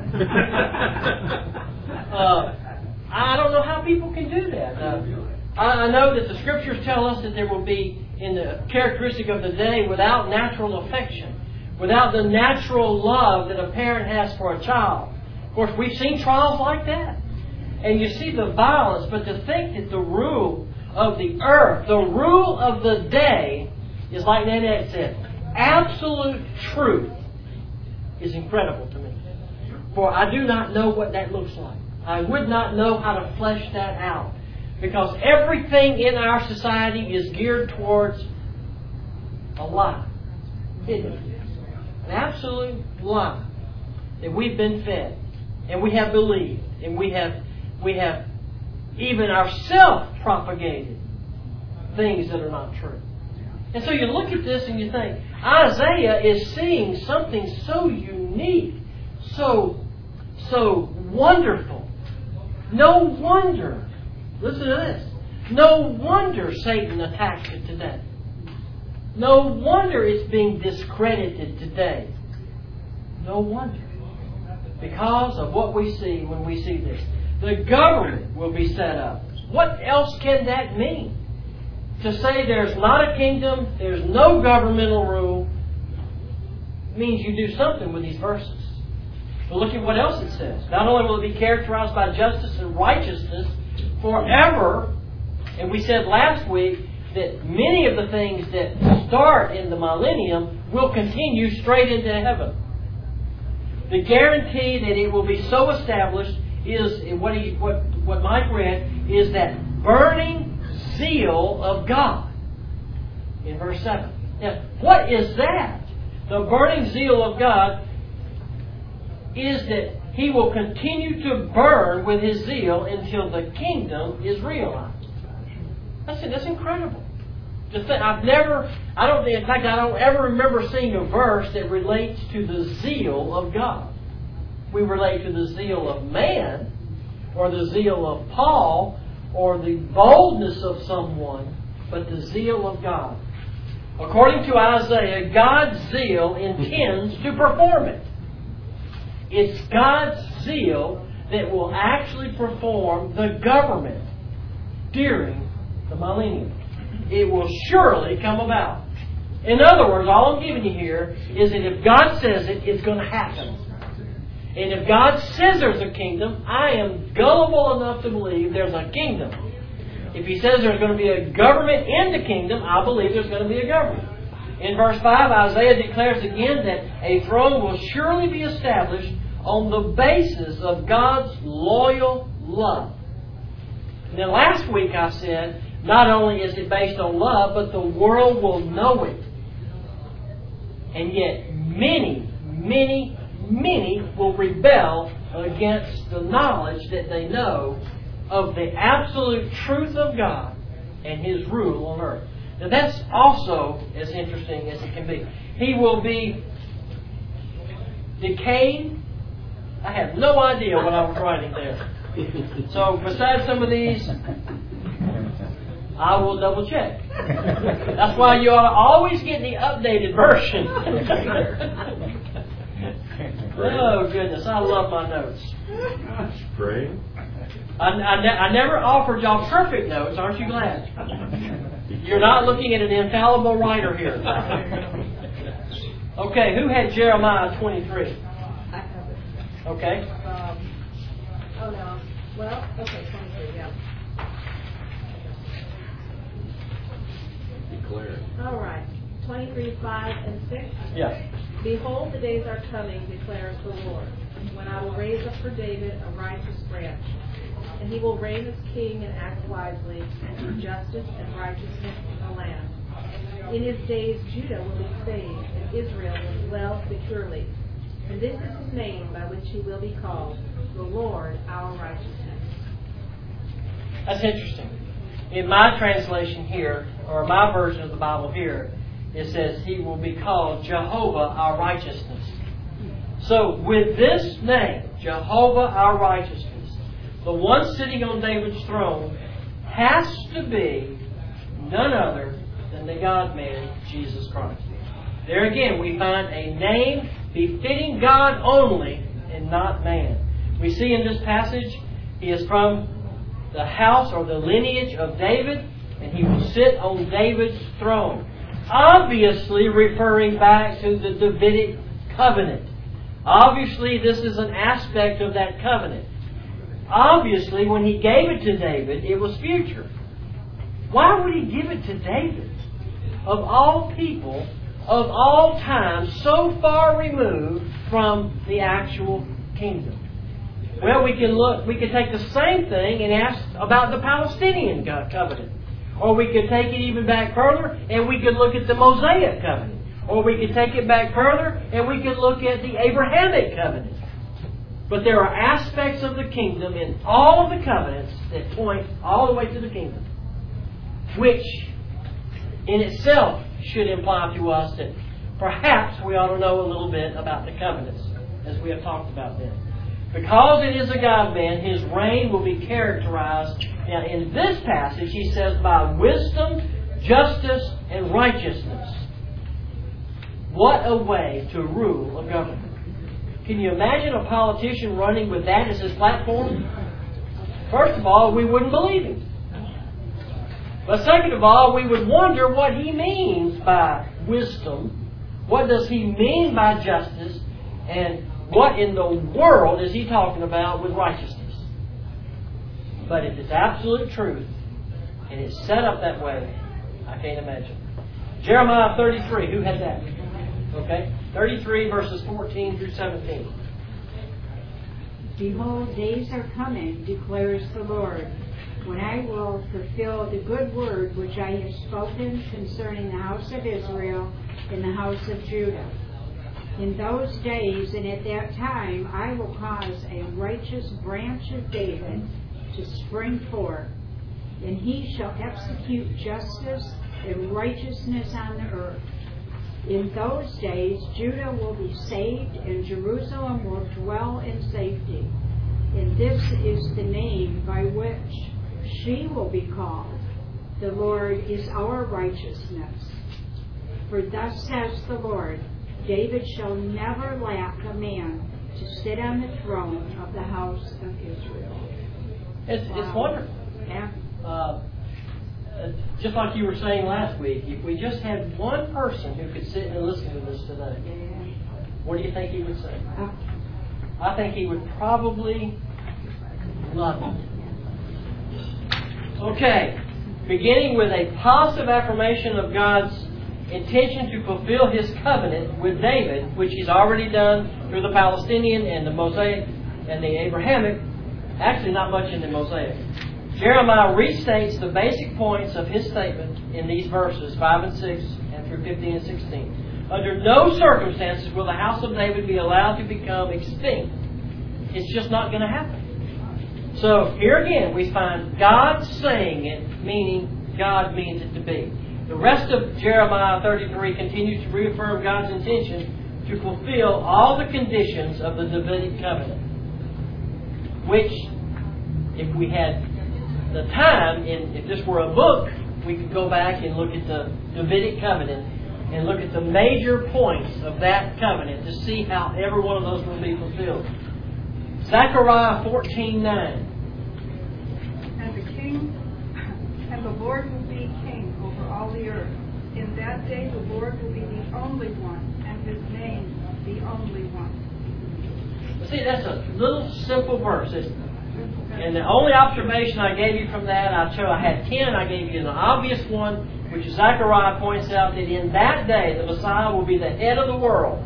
uh, I don't know how people can do that. Uh, I know that the Scriptures tell us that there will be, in the characteristic of the day, without natural affection, without the natural love that a parent has for a child. Of course, we've seen trials like that. And you see the violence, but to think that the rule of the earth, the rule of the day, is like Nanette said, absolute truth, is incredible to me. For I do not know what that looks like. I would not know how to flesh that out. Because everything in our society is geared towards a lie. Isn't it? An absolute lie that we've been fed. And we have believed. And we have we have even ourselves propagated things that are not true. And so you look at this and you think, Isaiah is seeing something so unique, so so wonderful. No wonder, listen to this, no wonder Satan attacks it today. No wonder it's being discredited today. No wonder. Because of what we see when we see this. The government will be set up. What else can that mean? To say there's not a kingdom, there's no governmental rule, means you do something with these verses. But look at what else it says. Not only will it be characterized by justice and righteousness forever, and we said last week that many of the things that start in the millennium will continue straight into heaven. The guarantee that it will be so established is, what, he, what, what Mike read, is that burning zeal of God in verse seven. Now, what is that? The burning zeal of God is that He will continue to burn with His zeal until the kingdom is realized. That's, that's incredible. Just think, I've never, I don't, in fact, I don't ever remember seeing a verse that relates to the zeal of God. We relate to the zeal of man, or the zeal of Paul, or the boldness of someone, but the zeal of God. According to Isaiah, God's zeal intends to perform it. It's God's zeal that will actually perform the government during the millennium. It will surely come about. In other words, all I'm giving you here is that if God says it, it's going to happen. And if God says there's a kingdom, I am gullible enough to believe there's a kingdom. If He says there's going to be a government in the kingdom, I believe there's going to be a government. In verse five, Isaiah declares again that a throne will surely be established on the basis of God's loyal love. Now, last week I said, not only is it based on love, but the world will know it. And yet, many, many, many will rebel against the knowledge that they know of the absolute truth of God and His rule on earth. Now, that's also as interesting as it can be. He will be decayed. I have no idea what I was writing there. So, besides some of these, I will double check. That's why you ought to always get the updated version. Oh, goodness. I love my notes. Pray. I, I, ne- I never offered y'all perfect notes. Aren't you glad? You're not looking at an infallible writer here. Okay, who had Jeremiah twenty-three? I have it. Okay. Um, oh, no. Well, okay, twenty-three, yeah. Declare. All right. twenty-three, five, and six. Yeah. Behold, the days are coming, declares the Lord, when I will raise up for David a righteous branch, and he will reign as king and act wisely, and do justice and righteousness in the land. In his days Judah will be saved, and Israel will dwell securely. And this is his name by which he will be called, the Lord our righteousness. That's interesting. In my translation here, or my version of the Bible here, it says He will be called Jehovah our righteousness. So with this name, Jehovah our righteousness, the one sitting on David's throne has to be none other than the God-man, Jesus Christ. There again, we find a name befitting God only and not man. We see in this passage, He is from the house or the lineage of David, and He will sit on David's throne. Obviously referring back to the Davidic covenant. Obviously this is an aspect of that covenant. Obviously when He gave it to David, it was future. Why would He give it to David? Of all people, of all time, so far removed from the actual kingdom. Well, we can look, we could take the same thing and ask about the Palestinian covenant. Or we could take it even back further and we could look at the Mosaic covenant. Or we could take it back further and we could look at the Abrahamic covenant. But there are aspects of the kingdom in all of the covenants that point all the way to the kingdom, which in itself should imply to us that perhaps we ought to know a little bit about the covenants, as we have talked about them. Because it is a God-man, His reign will be characterized. Now, in this passage, He says, by wisdom, justice, and righteousness. What a way to rule a government. Can you imagine a politician running with that as his platform? First of all, we wouldn't believe him. But second of all, we would wonder what he means by wisdom. What does he mean by justice? And what in the world is he talking about with righteousness? But if it's absolute truth, and it's set up that way, I can't imagine. Jeremiah thirty-three, who had that? Okay, thirty-three verses fourteen through seventeen. Behold, days are coming, declares the Lord, when I will fulfill the good word which I have spoken concerning the house of Israel and the house of Judah. In those days and at that time I will cause a righteous branch of David to spring forth, and he shall execute justice and righteousness on the earth. In those days Judah will be saved, and Jerusalem will dwell in safety. And this is the name by which she will be called. The Lord is our righteousness. For thus says the Lord, David shall never lack a man to sit on the throne of the house of Israel. It's, Wow. it's wonderful. Yeah. Uh, uh, just like you were saying last week, if we just had one person who could sit and listen to this today, what do you think he would say? Uh, I think he would probably love it. Okay, beginning with a positive affirmation of God's intention to fulfill His covenant with David, which He's already done through the Palestinian and the Mosaic and the Abrahamic. Actually, not much in the Mosaic. Jeremiah restates the basic points of his statement in these verses five and six and through fifteen and sixteen. Under no circumstances will the house of David be allowed to become extinct. It's just not going to happen. So here again we find God saying it, meaning God means it to be. The rest of Jeremiah thirty-three continues to reaffirm God's intention to fulfill all the conditions of the Davidic covenant, which, if we had the time, and if this were a book, we could go back and look at the Davidic covenant and look at the major points of that covenant to see how every one of those will be fulfilled. Zechariah fourteen nine. And the king, and the Lord will be king over all the earth. In that day the Lord will be the only one, and His name the only one. See, that's a little simple verse, isn't it? And the only observation I gave you from that, I showed I had ten. I gave you an obvious one, which is Zechariah points out that in that day the Messiah will be the head of the world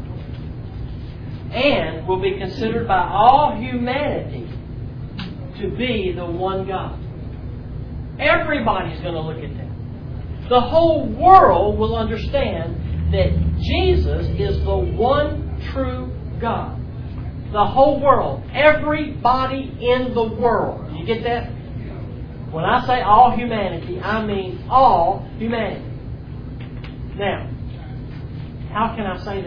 and will be considered by all humanity to be the one God. Everybody's going to look at that. The whole world will understand that Jesus is the one true God. The whole world. Everybody in the world. You get that? When I say all humanity, I mean all humanity. Now, how can I say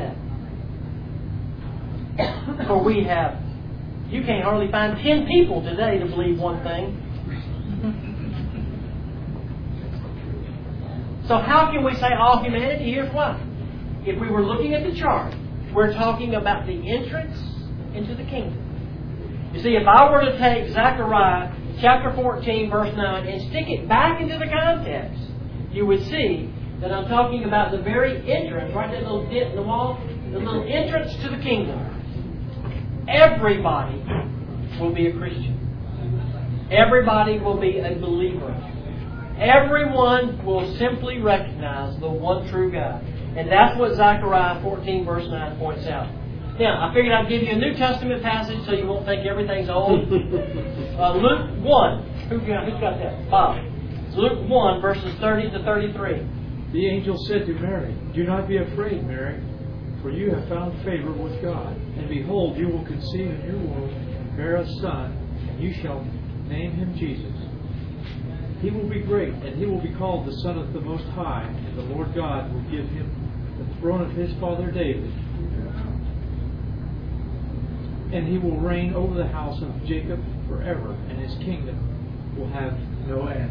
that? For we have, you can't hardly find ten people today to believe one thing. So how can we say all humanity? Here's why. If we were looking at the chart, we're talking about the entrance into the kingdom. You see, if I were to take Zechariah chapter fourteen, verse nine, and stick it back into the context, you would see that I'm talking about the very entrance, right, that little dip in the wall, the little entrance to the kingdom. Everybody will be a Christian. Everybody will be a believer. Everyone will simply recognize the one true God. And that's what Zechariah fourteen, verse nine points out. Now, I figured I'd give you a New Testament passage so you won't think everything's old. Uh, Luke one. Who got, who's got that? Bob. Luke one, verses thirty to thirty-three. The angel said to Mary, "Do not be afraid, Mary, for you have found favor with God. And behold, you will conceive in your womb and bear a son, and you shall name him Jesus. He will be great, and he will be called the Son of the Most High, and the Lord God will give him the throne of his father David. And he will reign over the house of Jacob forever, and his kingdom will have no end."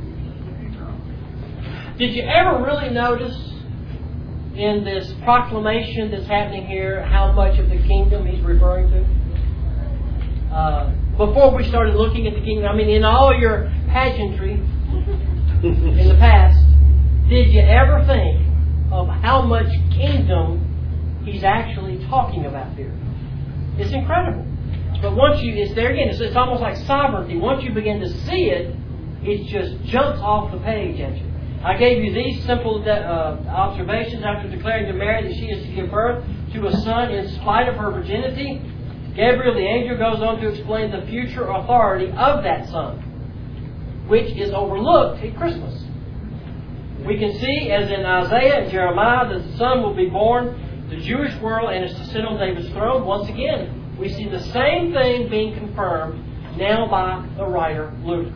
Did you ever really notice in this proclamation that's happening here how much of the kingdom he's referring to? Uh, before we started looking at the kingdom, I mean, in all your pageantry in the past, did you ever think of how much kingdom he's actually talking about here? It's incredible. But once you, it's there again, it's, it's almost like sovereignty. Once you begin to see it, it just jumps off the page at you. I gave you these simple de- uh, observations after declaring to Mary that she is to give birth to a son in spite of her virginity. Gabriel, the angel, goes on to explain the future authority of that son, which is overlooked at Christmas. We can see, as in Isaiah and Jeremiah, that the son will be born to the Jewish world and is to sit on David's throne. Once again, we see the same thing being confirmed now by the writer Luke.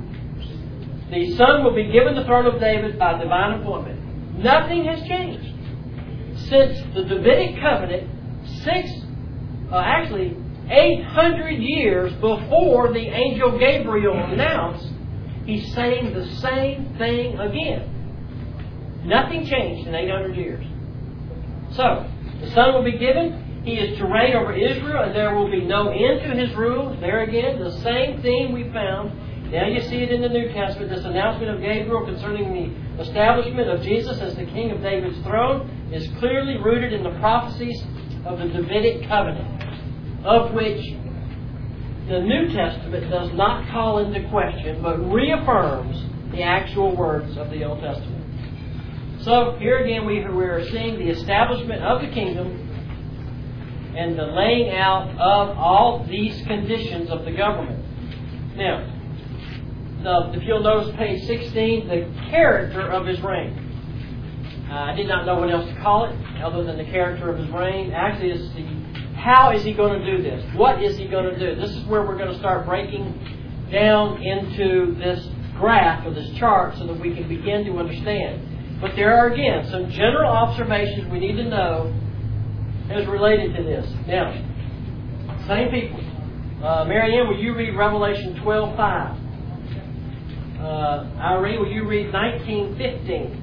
The son will be given the throne of David by divine appointment. Nothing has changed. Since the Davidic covenant, six, uh, actually eight hundred years before the angel Gabriel announced, he's saying the same thing again. Nothing changed in eight hundred years. So, the son will be given. He is to reign over Israel, and there will be no end to his rule. There again, the same theme we found. Now you see it in the New Testament. This announcement of Gabriel concerning the establishment of Jesus as the king of David's throne is clearly rooted in the prophecies of the Davidic covenant, of which the New Testament does not call into question, but reaffirms the actual words of the Old Testament. So here again we are seeing the establishment of the kingdom and the laying out of all these conditions of the government. Now, the, if you'll notice page sixteen, the character of his reign. Uh, I did not know what else to call it other than the character of his reign. Actually, it's the how is he going to do this? What is he going to do? This is where we're going to start breaking down into this graph or this chart so that we can begin to understand. But there are, again, some general observations we need to know as related to this. Now, same people. Uh, Mary Ann, will you read Revelation twelve five? Uh, Irene, will you read nineteen fifteen?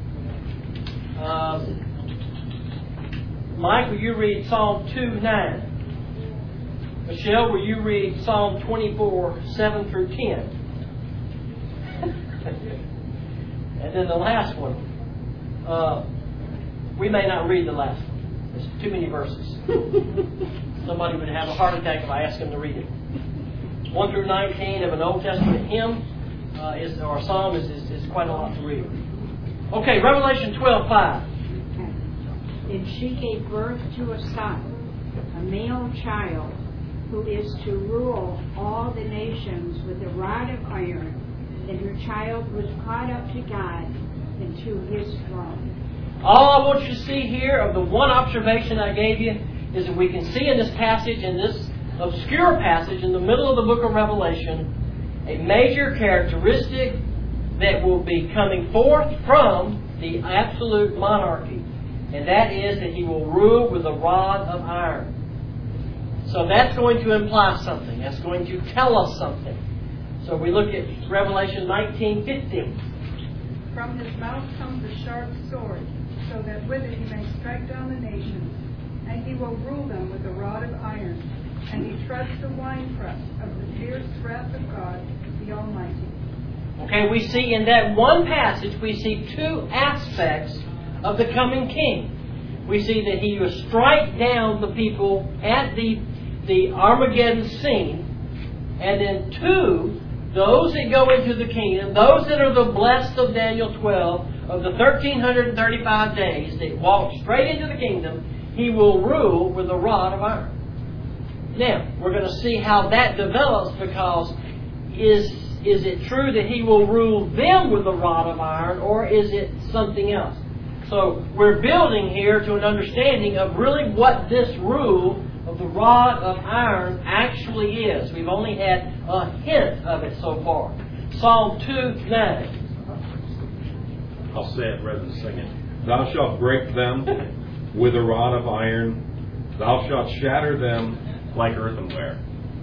Uh, Mike, will you read Psalm two nine? Michelle, will you read Psalm twenty-four seven through ten? And then the last one. Uh, we may not read the last one. There's too many verses. Somebody would have a heart attack if I asked them to read it. one through nineteen of an Old Testament hymn uh, is, or psalm is, is, is quite a lot to read. Okay, Revelation twelve five. And she gave birth to a son, a male child, who is to rule all the nations with a rod of iron, and her child was caught up to God and to his throne. All I want you to see here of the one observation I gave you is that we can see in this passage, in this obscure passage in the middle of the book of Revelation, a major characteristic that will be coming forth from the absolute monarchy. And that is that he will rule with a rod of iron. So that's going to imply something. That's going to tell us something. So we look at Revelation nineteen fifteen. From his mouth comes a sharp sword, so that with it he may strike down the nations, and he will rule them with a rod of iron, and he treads the winepress of the fierce wrath of God, the Almighty. Okay, we see in that one passage, we see two aspects of the coming king. We see that he will strike down the people at the, the Armageddon scene, and then two, those that go into the kingdom, those that are the blessed of Daniel twelve, of the one thousand three hundred thirty-five days that walk straight into the kingdom, he will rule with a rod of iron. Now, we're going to see how that develops, because is, is it true that he will rule them with a rod of iron, or is it something else? So we're building here to an understanding of really what this rule of the rod of iron actually is. We've only had a hint of it so far. Psalm two nine. I'll say it rather than sing it. Thou shalt break them with a rod of iron. Thou shalt shatter them like earthenware.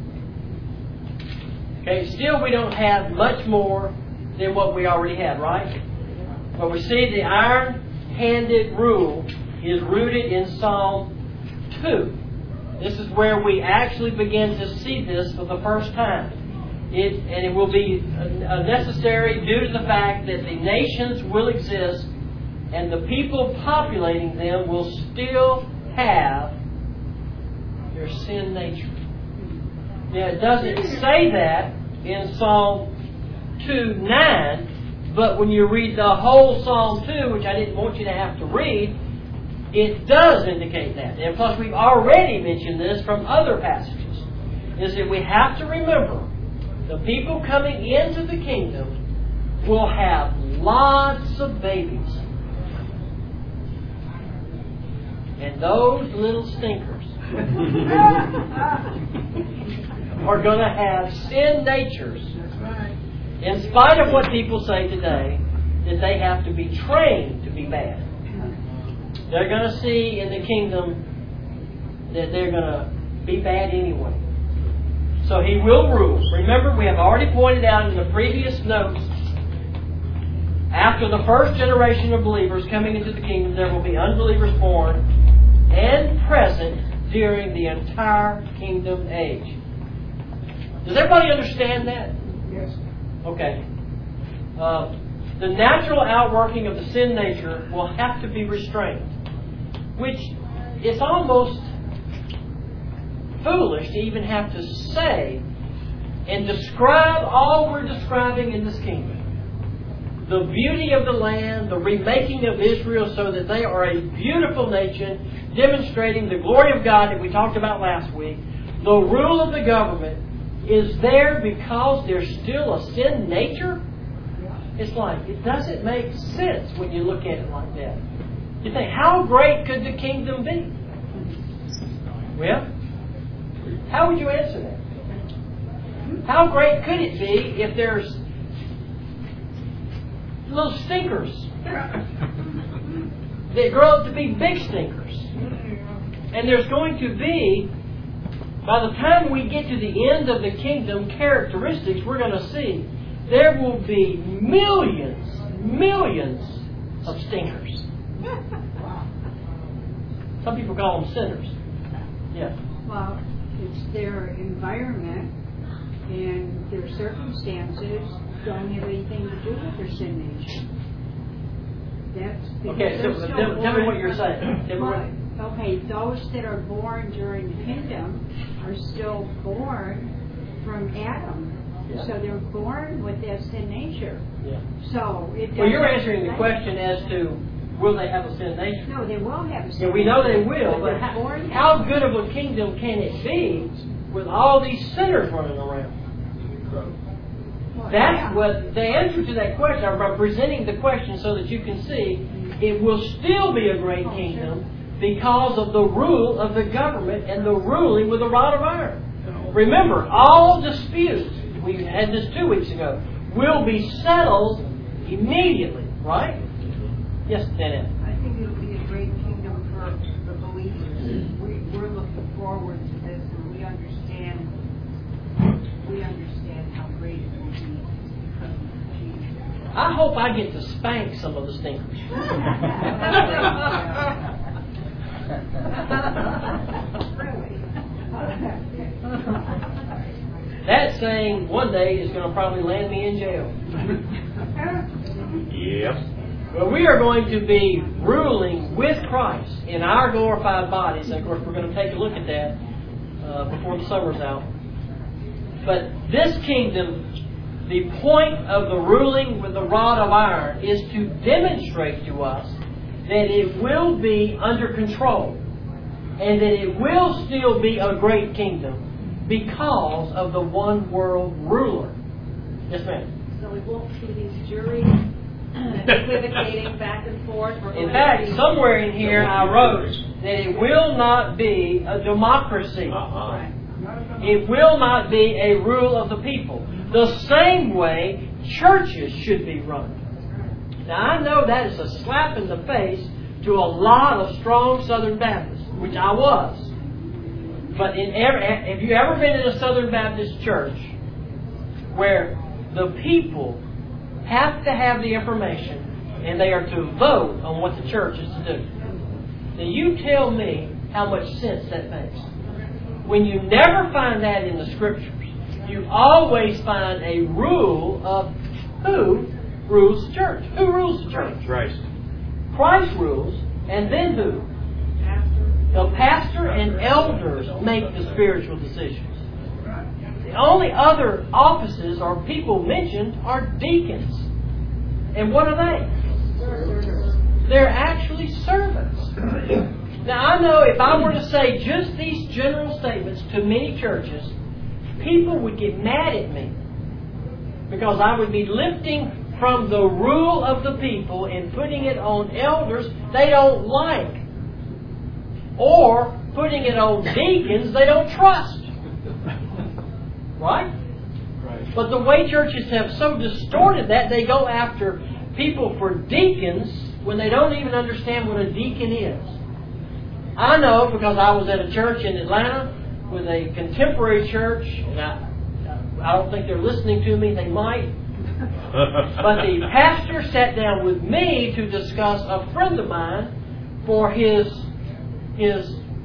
Okay, still we don't have much more than what we already had, right? But we see the iron-handed rule is rooted in Psalm two. This is where we actually begin to see this for the first time. It, and it will be necessary due to the fact that the nations will exist and the people populating them will still have their sin nature. Now, it doesn't say that in Psalm two nine, but when you read the whole Psalm two, which I didn't want you to have to read, it does indicate that. And plus, we've already mentioned this from other passages, is that we have to remember the people coming into the kingdom will have lots of babies. And those little stinkers are going to have sin natures. In spite of what people say today, that they have to be trained to be bad. They're going to see in the kingdom that they're going to be bad anyway. So He will rule. Remember, we have already pointed out in the previous notes, after the first generation of believers coming into the kingdom, there will be unbelievers born and present during the entire kingdom age. Does everybody understand that? Yes. Okay. Uh, the natural outworking of the sin nature will have to be restrained, which is almost foolish to even have to say and describe all we're describing in this kingdom. The beauty of the land, the remaking of Israel so that they are a beautiful nation, demonstrating the glory of God that we talked about last week. The rule of the government is there because there's still a sin nature. It's like, it doesn't make sense when you look at it like that. You think, how great could the kingdom be? Well, how would you answer that? How great could it be if there's little stinkers that grow up to be big stinkers? And there's going to be, by the time we get to the end of the kingdom characteristics, we're going to see there will be millions, millions of stinkers. Some people call them sinners. Yeah. Well, it's their environment and their circumstances don't have anything to do with their sin nature. That's because Okay, so they're still tell, tell me born- what you're saying. Tell me what- Well, Okay, those that are born during the kingdom are still born from Adam. Yeah. So they're born with that sin nature. Yeah. So it Well, you're doesn't answering the say- question as to will they have a sin nature? No, they will have a sin Yeah, we know they nature, will, but they're how, born how that good of a kingdom can it be with all these sinners running around? Well, That's yeah. what the answer to that question. I'm presenting the question so that you can see it will still be a great Oh, kingdom because of the rule of the government and the ruling with a rod of iron. Remember, all disputes, we had this two weeks ago, will be settled immediately, right? Yes, Dana. I think it'll be a great kingdom for the believers. We, we're looking forward to this, and we understand. We understand how great it will be because of Jesus. I hope I get to spank some of the stinkers. That saying one day is going to probably land me in jail. Yep. Well, we are going to be ruling with Christ in our glorified bodies. And of course, we're going to take a look at that uh, before the summer's out. But this kingdom, the point of the ruling with the rod of iron is to demonstrate to us that it will be under control and that it will still be a great kingdom because of the one world ruler. Yes, ma'am. So we won't see these juries equivocating back and forth. We're In going fact, to see- somewhere in here I wrote that it will not be a democracy. Uh-huh. It will not be a rule of the people. The same way churches should be run. Now, I know that is a slap in the face to a lot of strong Southern Baptists, which I was. But in every, have you ever been in a Southern Baptist church where the people have to have the information and they are to vote on what the church is to do? Now, you tell me how much sense that makes. When you never find that in the Scriptures, you always find a rule of who rules the church. Who rules the church? Christ. Christ rules, and then who? Pastor. The pastor and elders make the spiritual decisions. The only other offices or people mentioned are deacons. And what are they? They're actually servants. Now, I know if I were to say just these general statements to many churches, people would get mad at me. Because I would be lifting from the rule of the people and putting it on elders they don't like. Or putting it on deacons they don't trust. Right? Right? But the way churches have so distorted that, they go after people for deacons when they don't even understand what a deacon is. I know because I was at a church in Atlanta with a contemporary church, and I, I don't think they're listening to me, they might. But the pastor sat down with me to discuss a friend of mine for his his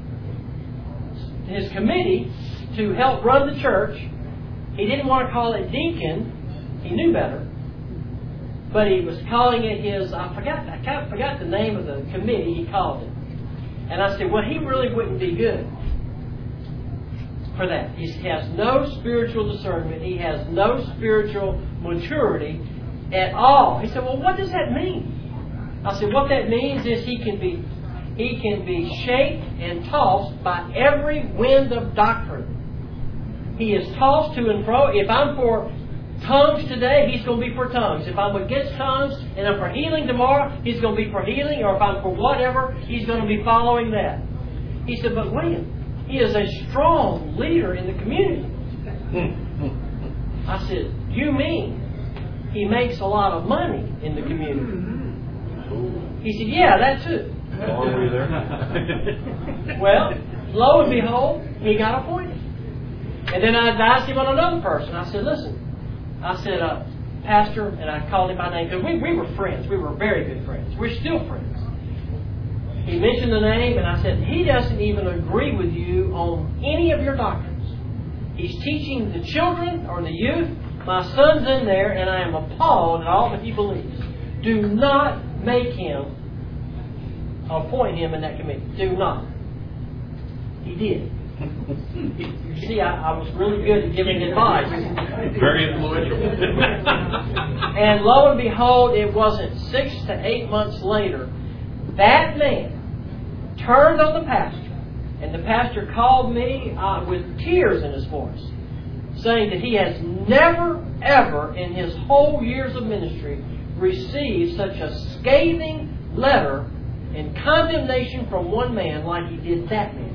his committee to help run the church. He didn't want to call it deacon. He knew better. But he was calling it his, I forgot, I kind of forgot the name of the committee he called it. And I said, well, he really wouldn't be good for that. He has no spiritual discernment. He has no spiritual maturity at all. He said, well, what does that mean? I said, what that means is he can be he can be shaped and tossed by every wind of doctrine. He is tossed to and fro. If I'm for tongues today, he's going to be for tongues. If I'm against tongues and I'm for healing tomorrow, he's going to be for healing. Or if I'm for whatever, he's going to be following that. He said, but William, he is a strong leader in the community. I said, you mean he makes a lot of money in the community? He said, yeah, that too. How long were you there? Well, lo and behold, he got appointed. And then I asked him on another person. I said, listen, I said, uh, Pastor, and I called him by name because we, we were friends. We were very good friends. We're still friends. He mentioned the name, and I said, he doesn't even agree with you on any of your doctrines. He's teaching the children or the youth. My son's in there, and I am appalled at all that he believes. Do not make him, appoint him in that committee. Do not. He did. You see, I, I was really good at giving advice. Very influential. And lo and behold, it wasn't six to eight months later, that man turned on the pastor, and the pastor called me uh, with tears in his voice, saying that he has never, ever in his whole years of ministry received such a scathing letter and condemnation from one man like he did that man.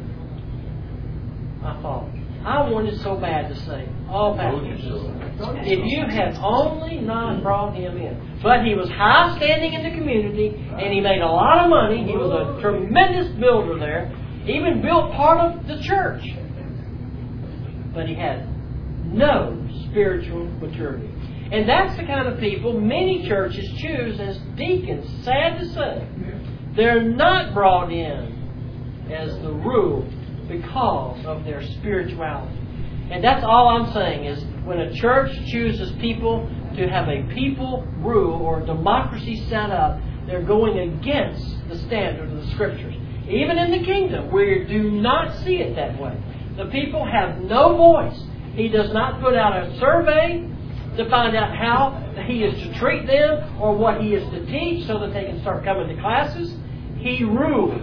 I thought, I wanted so bad to say, oh, Pastor, if you had only not brought him in. But he was high standing in the community, and he made a lot of money. He was a tremendous builder there. He even built part of the church. But he had no spiritual maturity. And that's the kind of people many churches choose as deacons. Sad to say. They're not brought in as the rule because of their spirituality. And that's all I'm saying is when a church chooses people to have a people rule or a democracy set up, they're going against the standard of the Scriptures. Even in the kingdom, we do not see it that way. The people have no voice. He does not put out a survey to find out how he is to treat them or what he is to teach so that they can start coming to classes. He rules.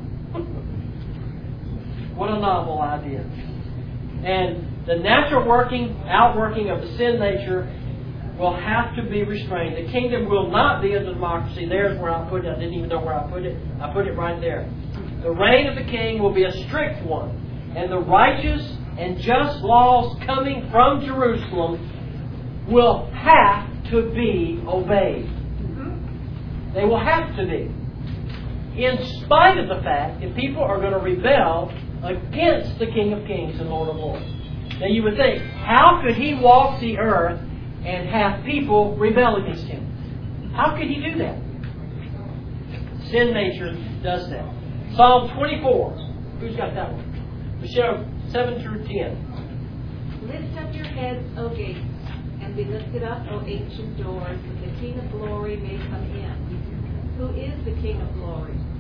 What a novel idea. And the natural working, outworking of the sin nature will have to be restrained. The kingdom will not be a democracy. There's where I put it. I didn't even know where I put it. I put it right there. The reign of the king will be a strict one. And the righteous and just laws coming from Jerusalem will have to be obeyed. They will have to be. In spite of the fact that people are going to rebel against the King of Kings and Lord of Lords. Now you would think, how could he walk the earth and have people rebel against him? How could he do that? Sin nature does that. Psalm twenty-four. Who's got that one? Michelle, seven through ten. Lift up your heads, O gates, and be lifted up, O ancient doors, that the King of glory may come in. Who is the King of glory?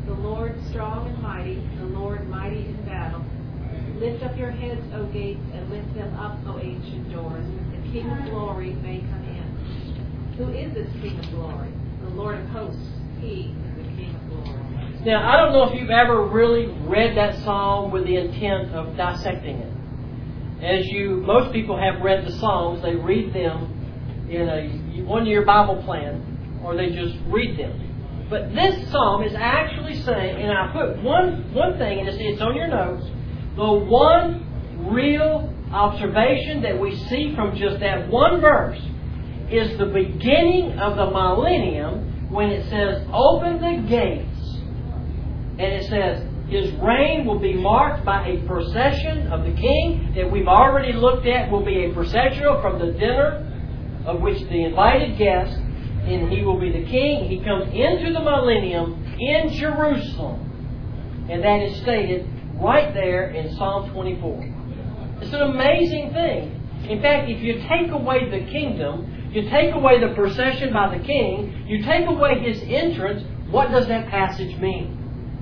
the Lord strong and mighty, the Lord mighty in battle. Lift up your heads, O gates, and lift them up, O ancient doors. The King of glory may come in. Who is this King of glory? The Lord of hosts. He is the King of glory. Now, I don't know if you've ever really read that psalm with the intent of dissecting it. As you, most people have read the Psalms, they read them in a one-year Bible plan, or they just read them. But this psalm is actually saying, and I put one one thing, and it's, it's on your notes, the one real observation that we see from just that one verse is the beginning of the millennium when it says, open the gates. And it says, His reign will be marked by a procession of the king that we've already looked at will be a processional from the dinner of which the invited guest, and he will be the king. He comes into the millennium in Jerusalem. And that is stated right there in Psalm twenty-four. It's an amazing thing. In fact, if you take away the kingdom, you take away the procession by the king, you take away his entrance, what does that passage mean?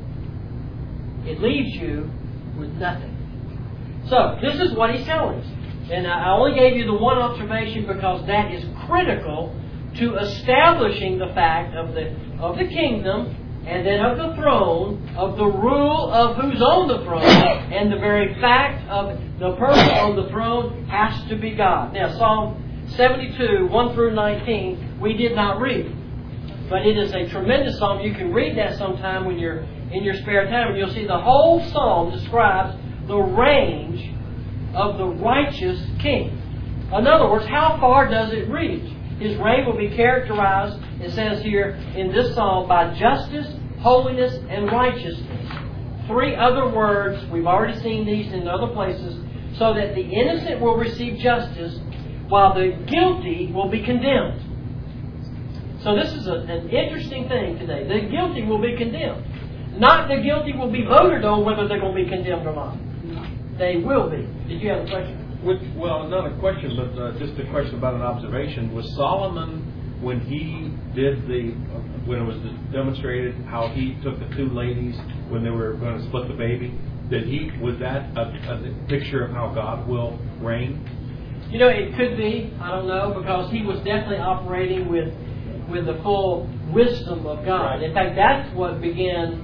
It leaves you with nothing. So, this is what he's telling us. And I only gave you the one observation because that is critical to establishing the fact of the of the kingdom and then of the throne, of the rule of who's on the throne, and the very fact of the person on the throne has to be God. Now, Psalm seventy-two, one through nineteen, we did not read. But it is a tremendous psalm. You can read that sometime when you're in your spare time, and you'll see the whole psalm describes the range of the righteous king. In other words, how far does it reach? His reign will be characterized, it says here in this psalm, by justice, holiness, and righteousness. Three other words, we've already seen these in other places, so that the innocent will receive justice, while the guilty will be condemned. So this is a, an interesting thing today. The guilty will be condemned. Not the guilty will be voted on whether they're going to be condemned or not. They will be. Did you have a question? Which, well, not a question, but uh, just a question about an observation. Was Solomon, when he did the, uh, when it was demonstrated how he took the two ladies when they were going to split the baby, did he, was that a, a picture of how God will reign? You know, it could be. I don't know, because he was definitely operating with with the full wisdom of God. In fact, that's what began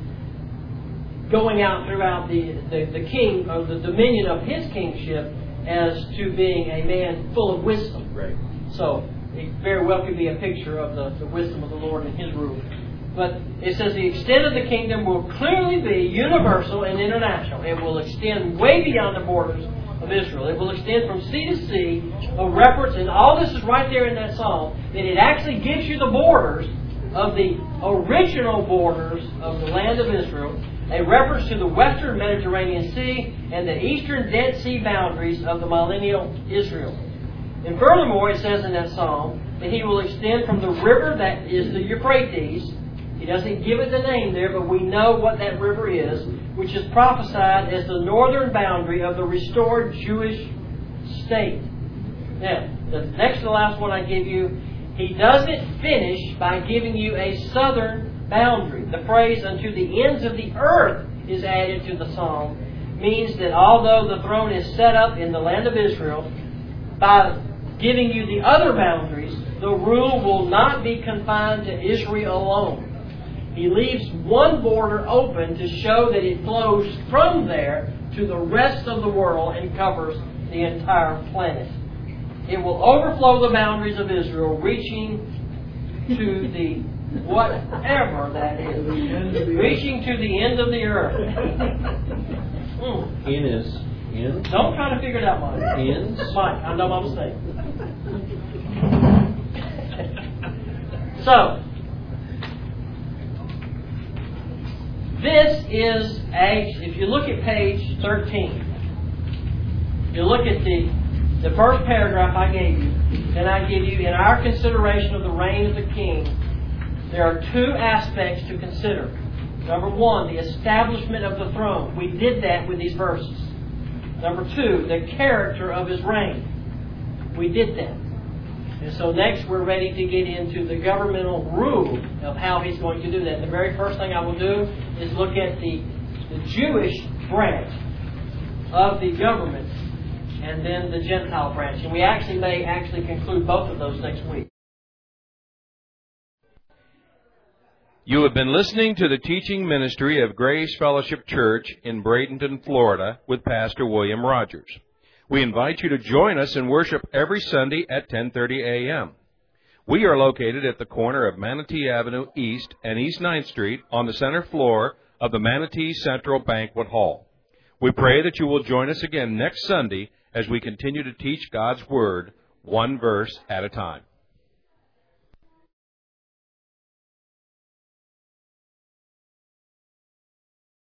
going out throughout the, the, the king, or the dominion of his kingship, as to being a man full of wisdom. Right. So, it very well could be a picture of the, the wisdom of the Lord and His rule. But it says the extent of the kingdom will clearly be universal and international. It will extend way beyond the borders of Israel. It will extend from sea to sea, a reference, and all this is right there in that psalm, that it actually gives you the borders of the original borders of the land of Israel, a reference to the western Mediterranean Sea and the eastern Dead Sea boundaries of the millennial Israel. And furthermore, it says in that psalm that He will extend from the river that is the Euphrates. He doesn't give it the name there, but we know what that river is, which is prophesied as the northern boundary of the restored Jewish state. Now, the next to the last one I give you, He doesn't finish by giving you a southern boundary. The phrase "unto the ends of the earth" is added to the psalm, means that although the throne is set up in the land of Israel, by giving you the other boundaries, the rule will not be confined to Israel alone. He leaves one border open to show that it flows from there to the rest of the world and covers the entire planet. It will overflow the boundaries of Israel, reaching to the whatever that is, reaching to the end of the earth. Mm. In is in. Don't try to figure it out, Mike. Ins. Mike, I know my mistake. So, this is a, if you look at page thirteen, you look at the, the first paragraph I gave you, and I give you, in our consideration of the reign of the king, there are two aspects to consider. Number one, the establishment of the throne. We did that with these verses. Number two, the character of His reign. We did that. And so next we're ready to get into the governmental rule of how He's going to do that. And the very first thing I will do is look at the, the Jewish branch of the government and then the Gentile branch. And we actually may actually conclude both of those next week. You have been listening to the teaching ministry of Grace Fellowship Church in Bradenton, Florida, with Pastor William Rogers. We invite you to join us in worship every Sunday at ten thirty a.m. We are located at the corner of Manatee Avenue East and East ninth Street on the center floor of the Manatee Central Banquet Hall. We pray that you will join us again next Sunday as we continue to teach God's Word one verse at a time.